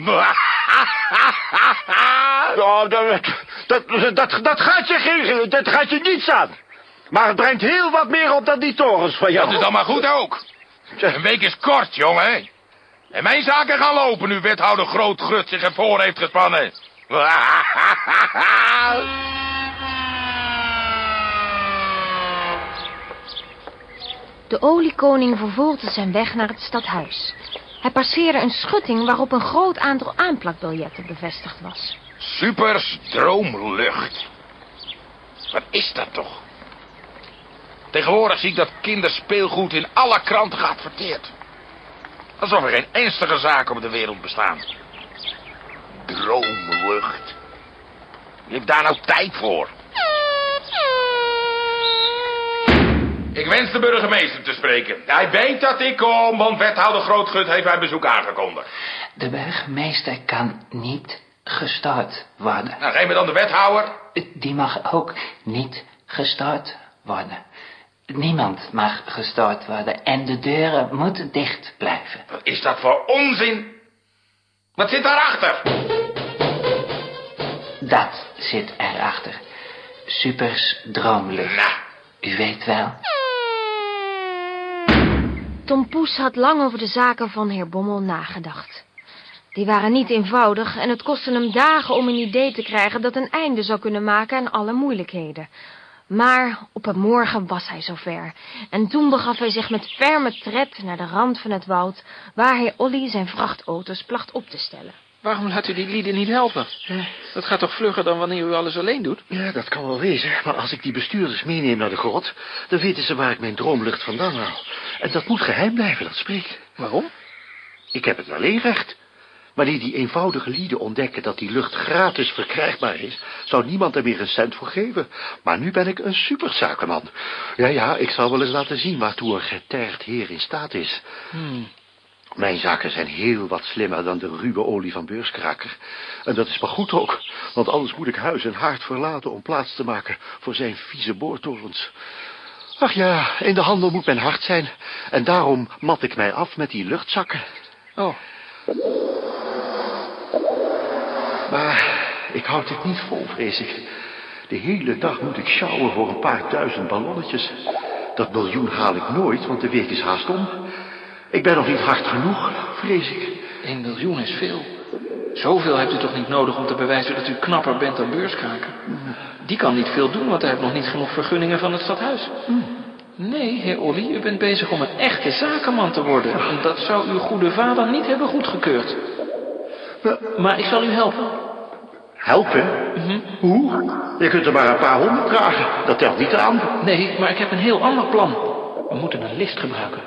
B: Ja, dat, dat, dat, dat, gaat je geen, dat gaat je niets aan. Maar het brengt heel wat meer op dan die torens van jou.
H: Dat is dan maar goed ook. Een week is kort, jongen. En mijn zaken gaan lopen nu wethouder Grootgrut zich ervoor heeft gespannen.
A: De oliekoning vervolgde zijn weg naar het stadhuis. Hij passeerde een schutting waarop een groot aantal aanplakbiljetten bevestigd was.
H: Supers droomlucht. Wat is dat toch? Tegenwoordig zie ik dat kinderspeelgoed in alle kranten geadverteerd. Alsof er geen ernstige zaken op de wereld bestaan. Droomlucht. Wie heeft daar nou tijd voor? Ik wens de burgemeester te spreken. Hij weet dat ik kom, want wethouder Grootgut heeft mijn bezoek aangekondigd.
M: De burgemeester kan niet gestart worden.
H: Nou, geef me dan de wethouder.
M: Die mag ook niet gestart worden. Niemand mag gestoord worden en de deuren moeten dicht blijven.
H: Wat is dat voor onzin? Wat zit daarachter?
M: Dat zit erachter. Supers droomlucht.
H: Nou.
M: U weet wel.
A: Tom Poes had lang over de zaken van heer Bommel nagedacht. Die waren niet eenvoudig en het kostte hem dagen om een idee te krijgen dat een einde zou kunnen maken aan alle moeilijkheden. Maar op een morgen was hij zover. En toen begaf hij zich met ferme tred naar de rand van het woud, waar heer Olly zijn vrachtauto's placht op te stellen.
Q: Waarom laat u die lieden niet helpen? Dat gaat toch vlugger dan wanneer u alles alleen doet?
B: Ja, dat kan wel wezen. Maar als ik die bestuurders meeneem naar de grot, dan weten ze waar ik mijn droomlucht vandaan haal. En dat moet geheim blijven, dat spreekt.
Q: Waarom?
B: Ik heb het alleen recht. Wanneer die eenvoudige lieden ontdekken dat die lucht gratis verkrijgbaar is, zou niemand er meer een cent voor geven. Maar nu ben ik een superzakenman. Ja, ja, ik zal wel eens laten zien waartoe een getergd heer in staat is.
Q: Hmm.
B: Mijn zaken zijn heel wat slimmer dan de ruwe olie van beurskraker. En dat is maar goed ook, want anders moet ik huis en haard verlaten om plaats te maken voor zijn vieze boortorens. Ach ja, in de handel moet men hard zijn. En daarom mat ik mij af met die luchtzakken.
Q: Oh.
B: Maar ik houd dit niet vol, vrees ik. De hele dag moet ik sjouwen voor een paar duizend ballonnetjes. Dat miljoen haal ik nooit, want de week is haast om. Ik ben nog niet hard genoeg, vrees ik.
Q: Een miljoen is veel. Zoveel hebt u toch niet nodig om te bewijzen dat u knapper bent dan beurskraker? Die kan niet veel doen, want hij heeft nog niet genoeg vergunningen van het stadhuis. Nee, heer Olly, u bent bezig om een echte zakenman te worden. En dat zou uw goede vader niet hebben goedgekeurd. Maar ik zal u helpen.
B: Helpen?
Q: Mm-hmm.
B: Hoe? Je kunt er maar een paar honderd dragen. Dat telt niet aan.
Q: Nee, maar ik heb een heel ander plan. We moeten een list gebruiken.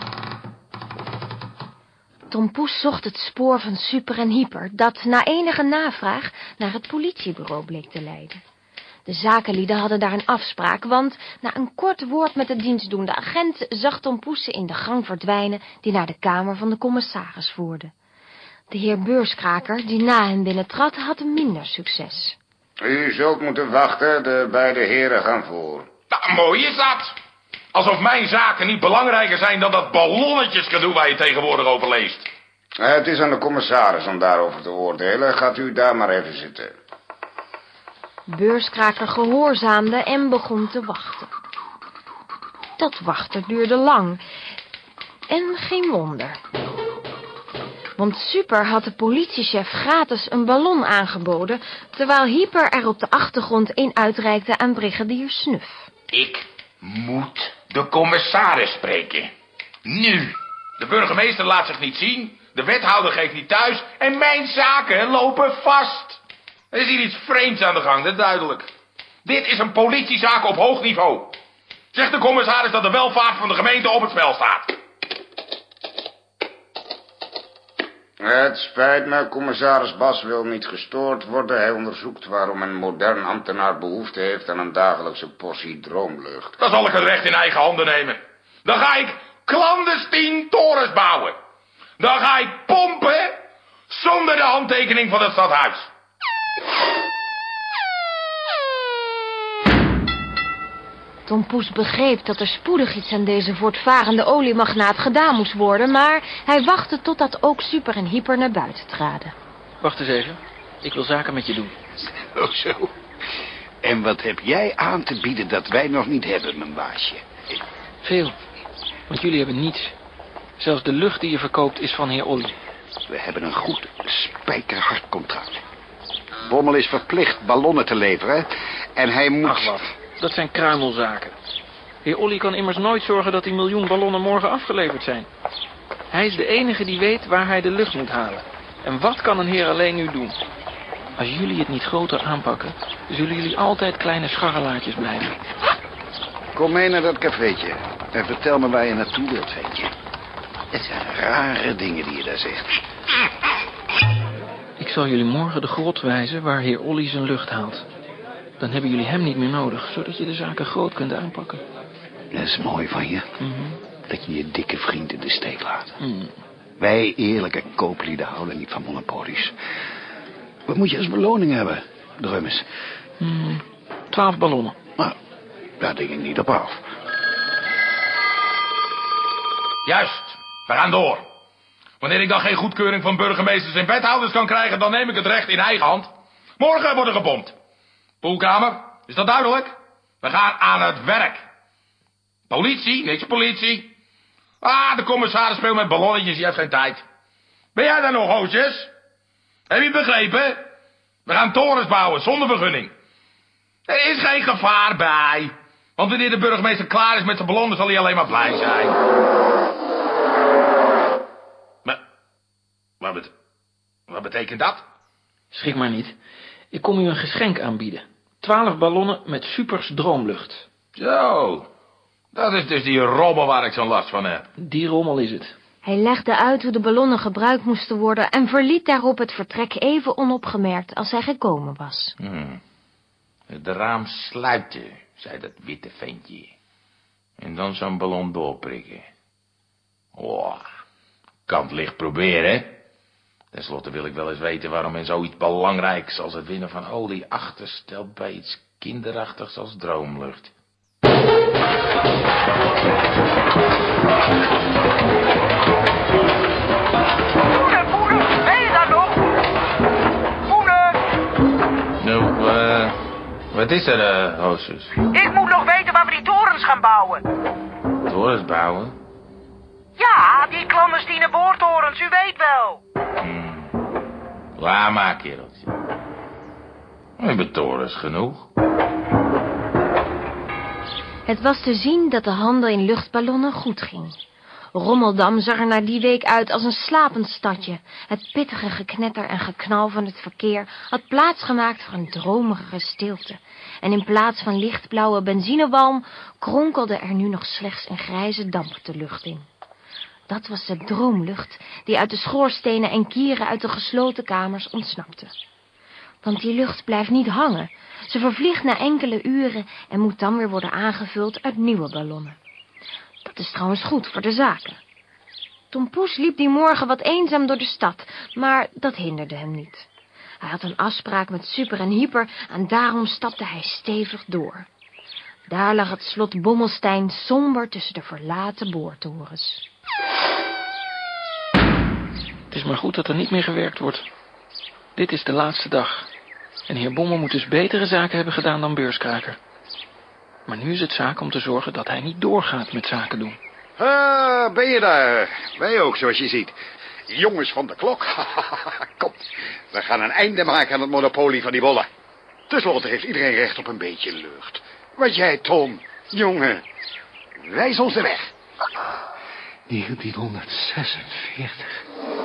A: Tom Poes zocht het spoor van Super en Hyper, dat na enige navraag naar het politiebureau bleek te leiden. De zakenlieden hadden daar een afspraak, want na een kort woord met de dienstdoende agent zag Tom Poes ze in de gang verdwijnen die naar de kamer van de commissaris voerde. De heer Beurskraker, die na hen binnentrad, had minder succes.
E: U zult moeten wachten, de beide heren gaan voor.
H: Nou, mooi is dat. Alsof mijn zaken niet belangrijker zijn dan dat ballonnetjesgedoe waar je tegenwoordig over leest.
E: Het is aan de commissaris om daarover te oordelen. Gaat u daar maar even zitten.
A: Beurskraker gehoorzaamde en begon te wachten. Dat wachten duurde lang. En geen wonder. Want Super had de politiechef gratis een ballon aangeboden, terwijl Hyper er op de achtergrond een uitreikte aan brigadier Snuf.
H: Ik moet de commissaris spreken. Nu. De burgemeester laat zich niet zien, de wethouder geeft niet thuis en mijn zaken lopen vast. Er is hier iets vreemds aan de gang, dat is duidelijk. Dit is een politiezaak op hoog niveau. Zegt de commissaris dat de welvaart van de gemeente op het spel staat.
E: Het spijt me, commissaris Bas wil niet gestoord worden. Hij onderzoekt waarom een modern ambtenaar behoefte heeft aan een dagelijkse portie droomlucht.
H: Dan zal ik het recht in eigen handen nemen. Dan ga ik clandestien torens bouwen. Dan ga ik pompen zonder de handtekening van het stadhuis.
A: Tom Poes begreep dat er spoedig iets aan deze voortvarende oliemagnaat gedaan moest worden, maar hij wachtte totdat ook Super en Hyper naar buiten traden.
Q: Wacht eens even. Ik wil zaken met je doen.
E: Oh zo. En wat heb jij aan te bieden dat wij nog niet hebben, mijn baasje?
Q: Veel. Want jullie hebben niets. Zelfs de lucht die je verkoopt is van heer Olly.
E: We hebben een goed spijkerhard contract. Bommel is verplicht ballonnen te leveren en hij moet...
Q: Ach wat, dat zijn kruimelzaken. Heer Olly kan immers nooit zorgen dat die miljoen ballonnen morgen afgeleverd zijn. Hij is de enige die weet waar hij de lucht moet halen. En wat kan een heer alleen nu doen? Als jullie het niet groter aanpakken, zullen jullie altijd kleine scharrelaartjes blijven.
E: Kom mee naar dat cafeetje en vertel me waar je naartoe wilt, ventje. Het zijn rare dingen die je daar zegt.
Q: Ik zal jullie morgen de grot wijzen waar heer Olly zijn lucht haalt. Dan hebben jullie hem niet meer nodig, zodat je de zaken groot kunt aanpakken.
E: Dat is mooi van je.
Q: Mm-hmm.
E: Dat je je dikke vriend in de steek laat.
Q: Mm.
E: Wij eerlijke kooplieden houden niet van monopolies. Wat moet je als beloning hebben, Drummes?
Q: Mm. Twaalf ballonnen.
E: Nou, daar denk ik niet op af.
H: Juist, we gaan door. Wanneer ik dan geen goedkeuring van burgemeesters en wethouders kan krijgen, dan neem ik het recht in eigen hand. Morgen wordt er gebomd. Poelkamer, is dat duidelijk? We gaan aan het werk. Politie, niks politie. Ah, de commissaris speelt met ballonnetjes, die heeft geen tijd. Ben jij daar nog, hoosjes? Heb je het begrepen? We gaan torens bouwen, zonder vergunning. Er is geen gevaar bij. Want wanneer de burgemeester klaar is met zijn ballonnen, zal hij alleen maar blij zijn. Maar, wat, bet wat betekent dat?
Q: Schrik maar niet. Ik kom u een geschenk aanbieden. Twaalf ballonnen met supers droomlucht.
H: Zo, dat is dus die rommel waar ik zo'n last van heb.
Q: Die rommel is het.
A: Hij legde uit hoe de ballonnen gebruikt moesten worden en verliet daarop het vertrek even onopgemerkt als hij gekomen was.
H: Hmm. Het raam sluiten, zei dat witte ventje. En dan zo'n ballon doorprikken. Oh, kan het licht proberen. Ten slotte wil ik wel eens weten waarom men zoiets belangrijks als het winnen van olie achterstelt bij iets kinderachtigs als droomlucht.
R: Moeder, moeder, ben je daar nog? Moeder!
H: Nou, uh, wat is er, uh, hoosjes?
R: Ik moet nog weten waar we die torens gaan bouwen.
H: Torens bouwen?
R: Ja, die clandestine boortorens, u weet wel.
H: Hmm. Laat maar, kereltje. We hebben torens genoeg.
A: Het was te zien dat de handel in luchtballonnen goed ging. Rommeldam zag er na die week uit als een slapend stadje. Het pittige geknetter en geknal van het verkeer had plaatsgemaakt voor een dromerige stilte. En in plaats van lichtblauwe benzinewalm kronkelde er nu nog slechts een grijze damp de lucht in. Dat was de droomlucht die uit de schoorstenen en kieren uit de gesloten kamers ontsnapte. Want die lucht blijft niet hangen. Ze vervliegt na enkele uren en moet dan weer worden aangevuld uit nieuwe ballonnen. Dat is trouwens goed voor de zaken. Tom Poes liep die morgen wat eenzaam door de stad, maar dat hinderde hem niet. Hij had een afspraak met Super en Hyper en daarom stapte hij stevig door. Daar lag het slot Bommelstein somber tussen de verlaten boortorens.
Q: Het is maar goed dat er niet meer gewerkt wordt. Dit is de laatste dag. En heer Bommel moet dus betere zaken hebben gedaan dan beurskraker. Maar nu is het zaak om te zorgen dat hij niet doorgaat met zaken doen.
E: Ah, ben je daar? Wij ook, zoals je ziet. Jongens van de klok. Kom, we gaan een einde maken aan het monopolie van die bollen. Ten slotte heeft iedereen recht op een beetje lucht. Wat jij, Tom, jongen, wijs ons de weg.
C: negentienhonderdzesenveertig.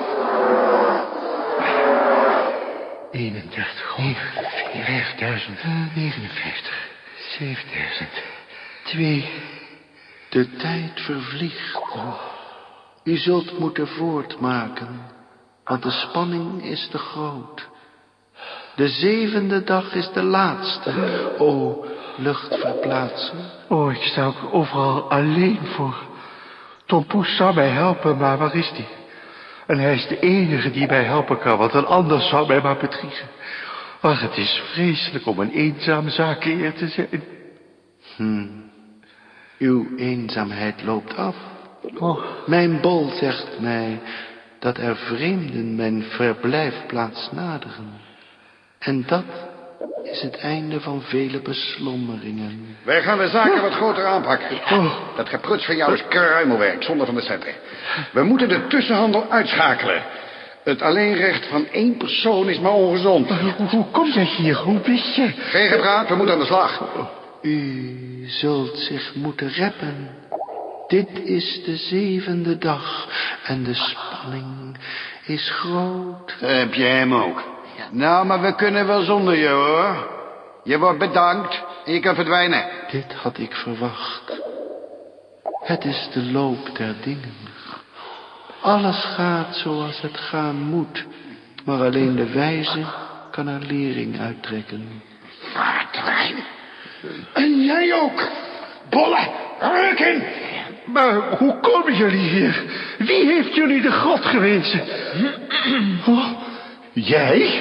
C: eenendertighonderd. vijfduizend. negenenvijftig. zevenduizend. Twee. De tijd vervliegt. U zult moeten voortmaken, want de spanning is te groot. De zevende dag is de laatste. O, lucht verplaatsen.
D: Oh, ik sta ook overal alleen voor. Tom Poes zou mij helpen, maar waar is die? En hij is de enige die mij helpen kan, want een ander zou mij maar bedriegen. Ach, het is vreselijk om een eenzaam zakenheer te zijn.
C: Hm. Uw eenzaamheid loopt af.
D: Oh.
C: Mijn bol zegt mij dat er vreemden mijn verblijfplaats naderen. En dat is het einde van vele beslommeringen.
E: Wij gaan de zaken wat groter aanpakken.
C: Oh.
E: Dat gepruts van jou is kruimelwerk, zonder van de centen. We moeten de tussenhandel uitschakelen. Het alleenrecht van één persoon is maar ongezond.
D: Hoe, hoe kom jij hier? Hoe wist je?
E: Geen gepraat, we moeten aan de slag.
C: U zult zich moeten reppen. Dit is de zevende dag en de spanning is groot.
E: Heb je hem ook? Ja. Nou, maar we kunnen wel zonder je, hoor. Je wordt bedankt en je kan verdwijnen.
C: Dit had ik verwacht. Het is de loop der dingen. Alles gaat zoals het gaan moet, maar alleen de wijze kan er lering uittrekken.
E: Vaartrein. En jij ook. Bolle, ruk in.
D: Maar hoe komen jullie hier? Wie heeft jullie de grot gewezen? Oh, jij?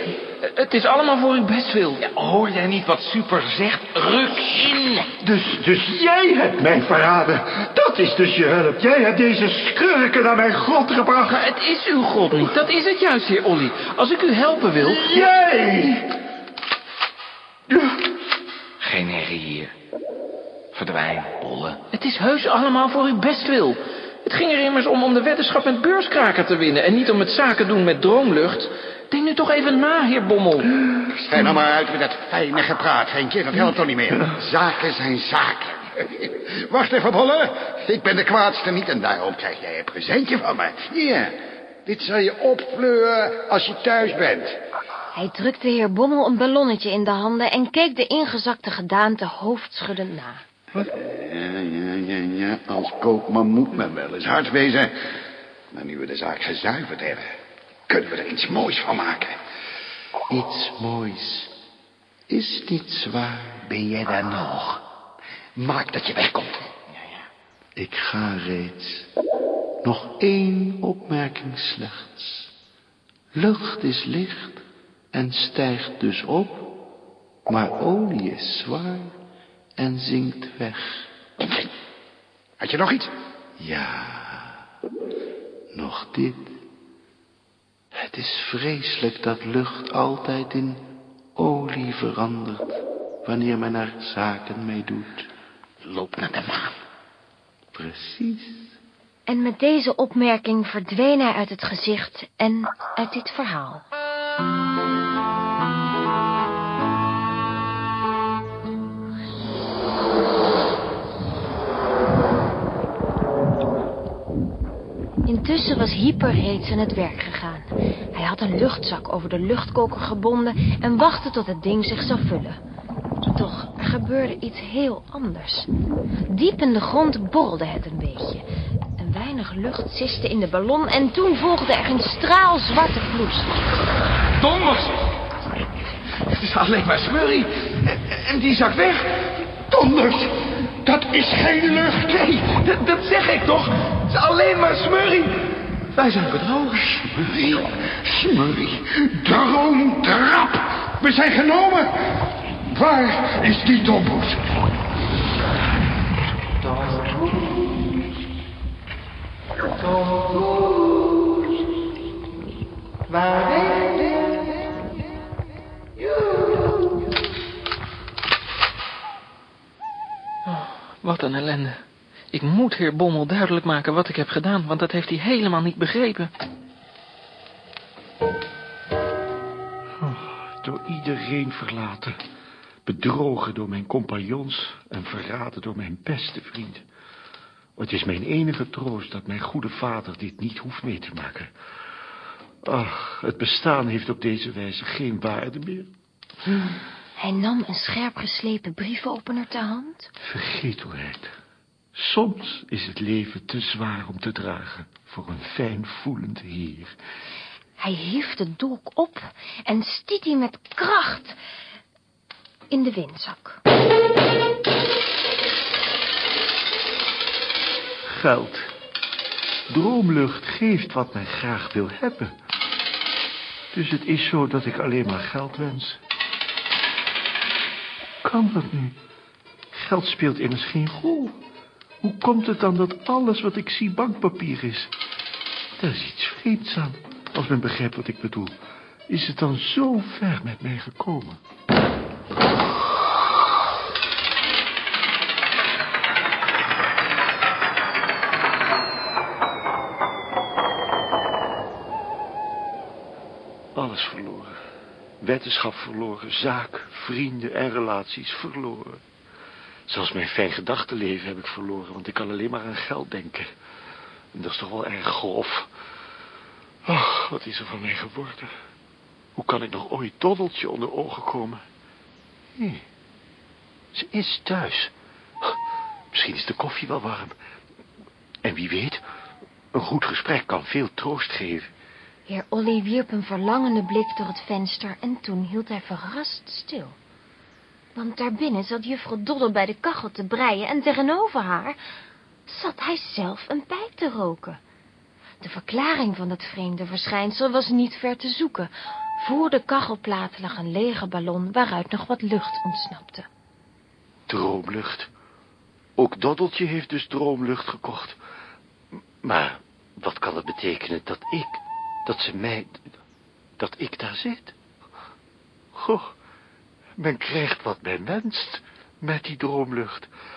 Q: Het is allemaal voor uw bestwil.
K: Ja, hoor jij niet wat Super zegt? Ruk in.
B: Dus, dus jij hebt mij verraden. Dat is dus je hulp. Jij hebt deze schurken naar mijn god gebracht.
Q: Maar het is uw god niet. Dat is het juist, heer Olly. Als ik u helpen wil...
B: Jij!
K: Geen herrie hier. Verdwijn, bolle.
Q: Het is heus allemaal voor uw bestwil. Het ging er immers om om de weddenschap met beurskraker te winnen... en niet om het zaken doen met droomlucht. Denk nu toch even na, heer Bommel.
E: Schijn nou maar uit met dat fijne gepraat, Henkje. Dat helpt toch niet meer. Zaken zijn zaken. Wacht even, Bolle. Ik ben de kwaadste niet en daarom krijg jij een presentje van me. Hier, dit zal je opfleuren als je thuis bent.
A: Hij drukte heer Bommel een ballonnetje in de handen... en keek de ingezakte gedaante hoofdschuddend na.
E: Ja, ja, ja, ja. Als koopman moet men wel eens hard wezen. Maar nu we de zaak gezuiverd hebben... kunnen we er iets moois van maken.
C: Iets moois. Is niet zwaar.
E: Ben jij daar nog? Maak dat je wegkomt.
C: Ik ga reeds. Nog één opmerking slechts. Lucht is licht en stijgt dus op, maar olie is zwaar en zinkt weg.
E: Had je nog iets?
C: Ja, nog dit. Het is vreselijk dat lucht altijd in olie verandert, wanneer men er zaken mee doet.
E: Loop naar de maan.
C: Precies.
A: En met deze opmerking verdween hij uit het gezicht en uit dit verhaal. Intussen was Hyper reeds aan het werk gegaan. Hij had een luchtzak over de luchtkoker gebonden en wachtte tot het ding zich zou vullen. Toch, er gebeurde iets heel anders. Diep in de grond borrelde het een beetje. Een weinig lucht siste in de ballon en toen volgde er een straal zwarte vloes.
K: Donders! Het is alleen maar smurrie. En, en die zak weg.
E: Donders! Dat is geen lucht!
K: Nee, dat, dat zeg ik toch. Het is alleen maar smurrie. Wij zijn bedrogen.
E: Smurrie, smurrie, droomtrap. We zijn genomen. Waar is die domboes?
M: Domboes. Waar ben je?
Q: Oh, wat een ellende. Ik moet heer Bommel duidelijk maken wat ik heb gedaan, want dat heeft hij helemaal niet begrepen.
B: Oh, door iedereen verlaten. Bedrogen door mijn compagnons en verraden door mijn beste vriend. Het is mijn enige troost dat mijn goede vader dit niet hoeft mee te maken. Ach, het bestaan heeft op deze wijze geen waarde meer.
A: Hij nam een scherp geslepen brievenopener ter hand.
B: Vergetelheid. Soms is het leven te zwaar om te dragen voor een fijnvoelend heer.
A: Hij hief de dolk op en stiet die met kracht in de windzak.
B: Geld. Droomlucht geeft wat men graag wil hebben. Dus het is zo dat ik alleen maar geld wens. Kan dat nu? Geld speelt immers geen rol. Hoe komt het dan dat alles wat ik zie bankpapier is? Daar is iets vreemds aan. Als men begrijpt wat ik bedoel. Is het dan zo ver met mij gekomen? Alles verloren. Wetenschap verloren, zaak, vrienden en relaties verloren. Zelfs mijn fijn gedachtenleven heb ik verloren, want ik kan alleen maar aan geld denken. En dat is toch wel erg grof. Ach, wat is er van mij geworden? Hoe kan ik nog ooit Doddeltje onder ogen komen? Nee, ze is thuis. Misschien is de koffie wel warm. En wie weet, een goed gesprek kan veel troost geven.
A: Heer Olly wierp een verlangende blik door het venster en toen hield hij verrast stil. Want daarbinnen zat juffrouw Doddel bij de kachel te breien en tegenover haar zat hij zelf een pijp te roken. De verklaring van dat vreemde verschijnsel was niet ver te zoeken. Voor de kachelplaat lag een lege ballon waaruit nog wat lucht ontsnapte.
B: Droomlucht. Ook Doddeltje heeft dus droomlucht gekocht. Maar wat kan het betekenen dat ik, dat ze mij, dat ik daar zit? Goh, men krijgt wat men wenst met die droomlucht.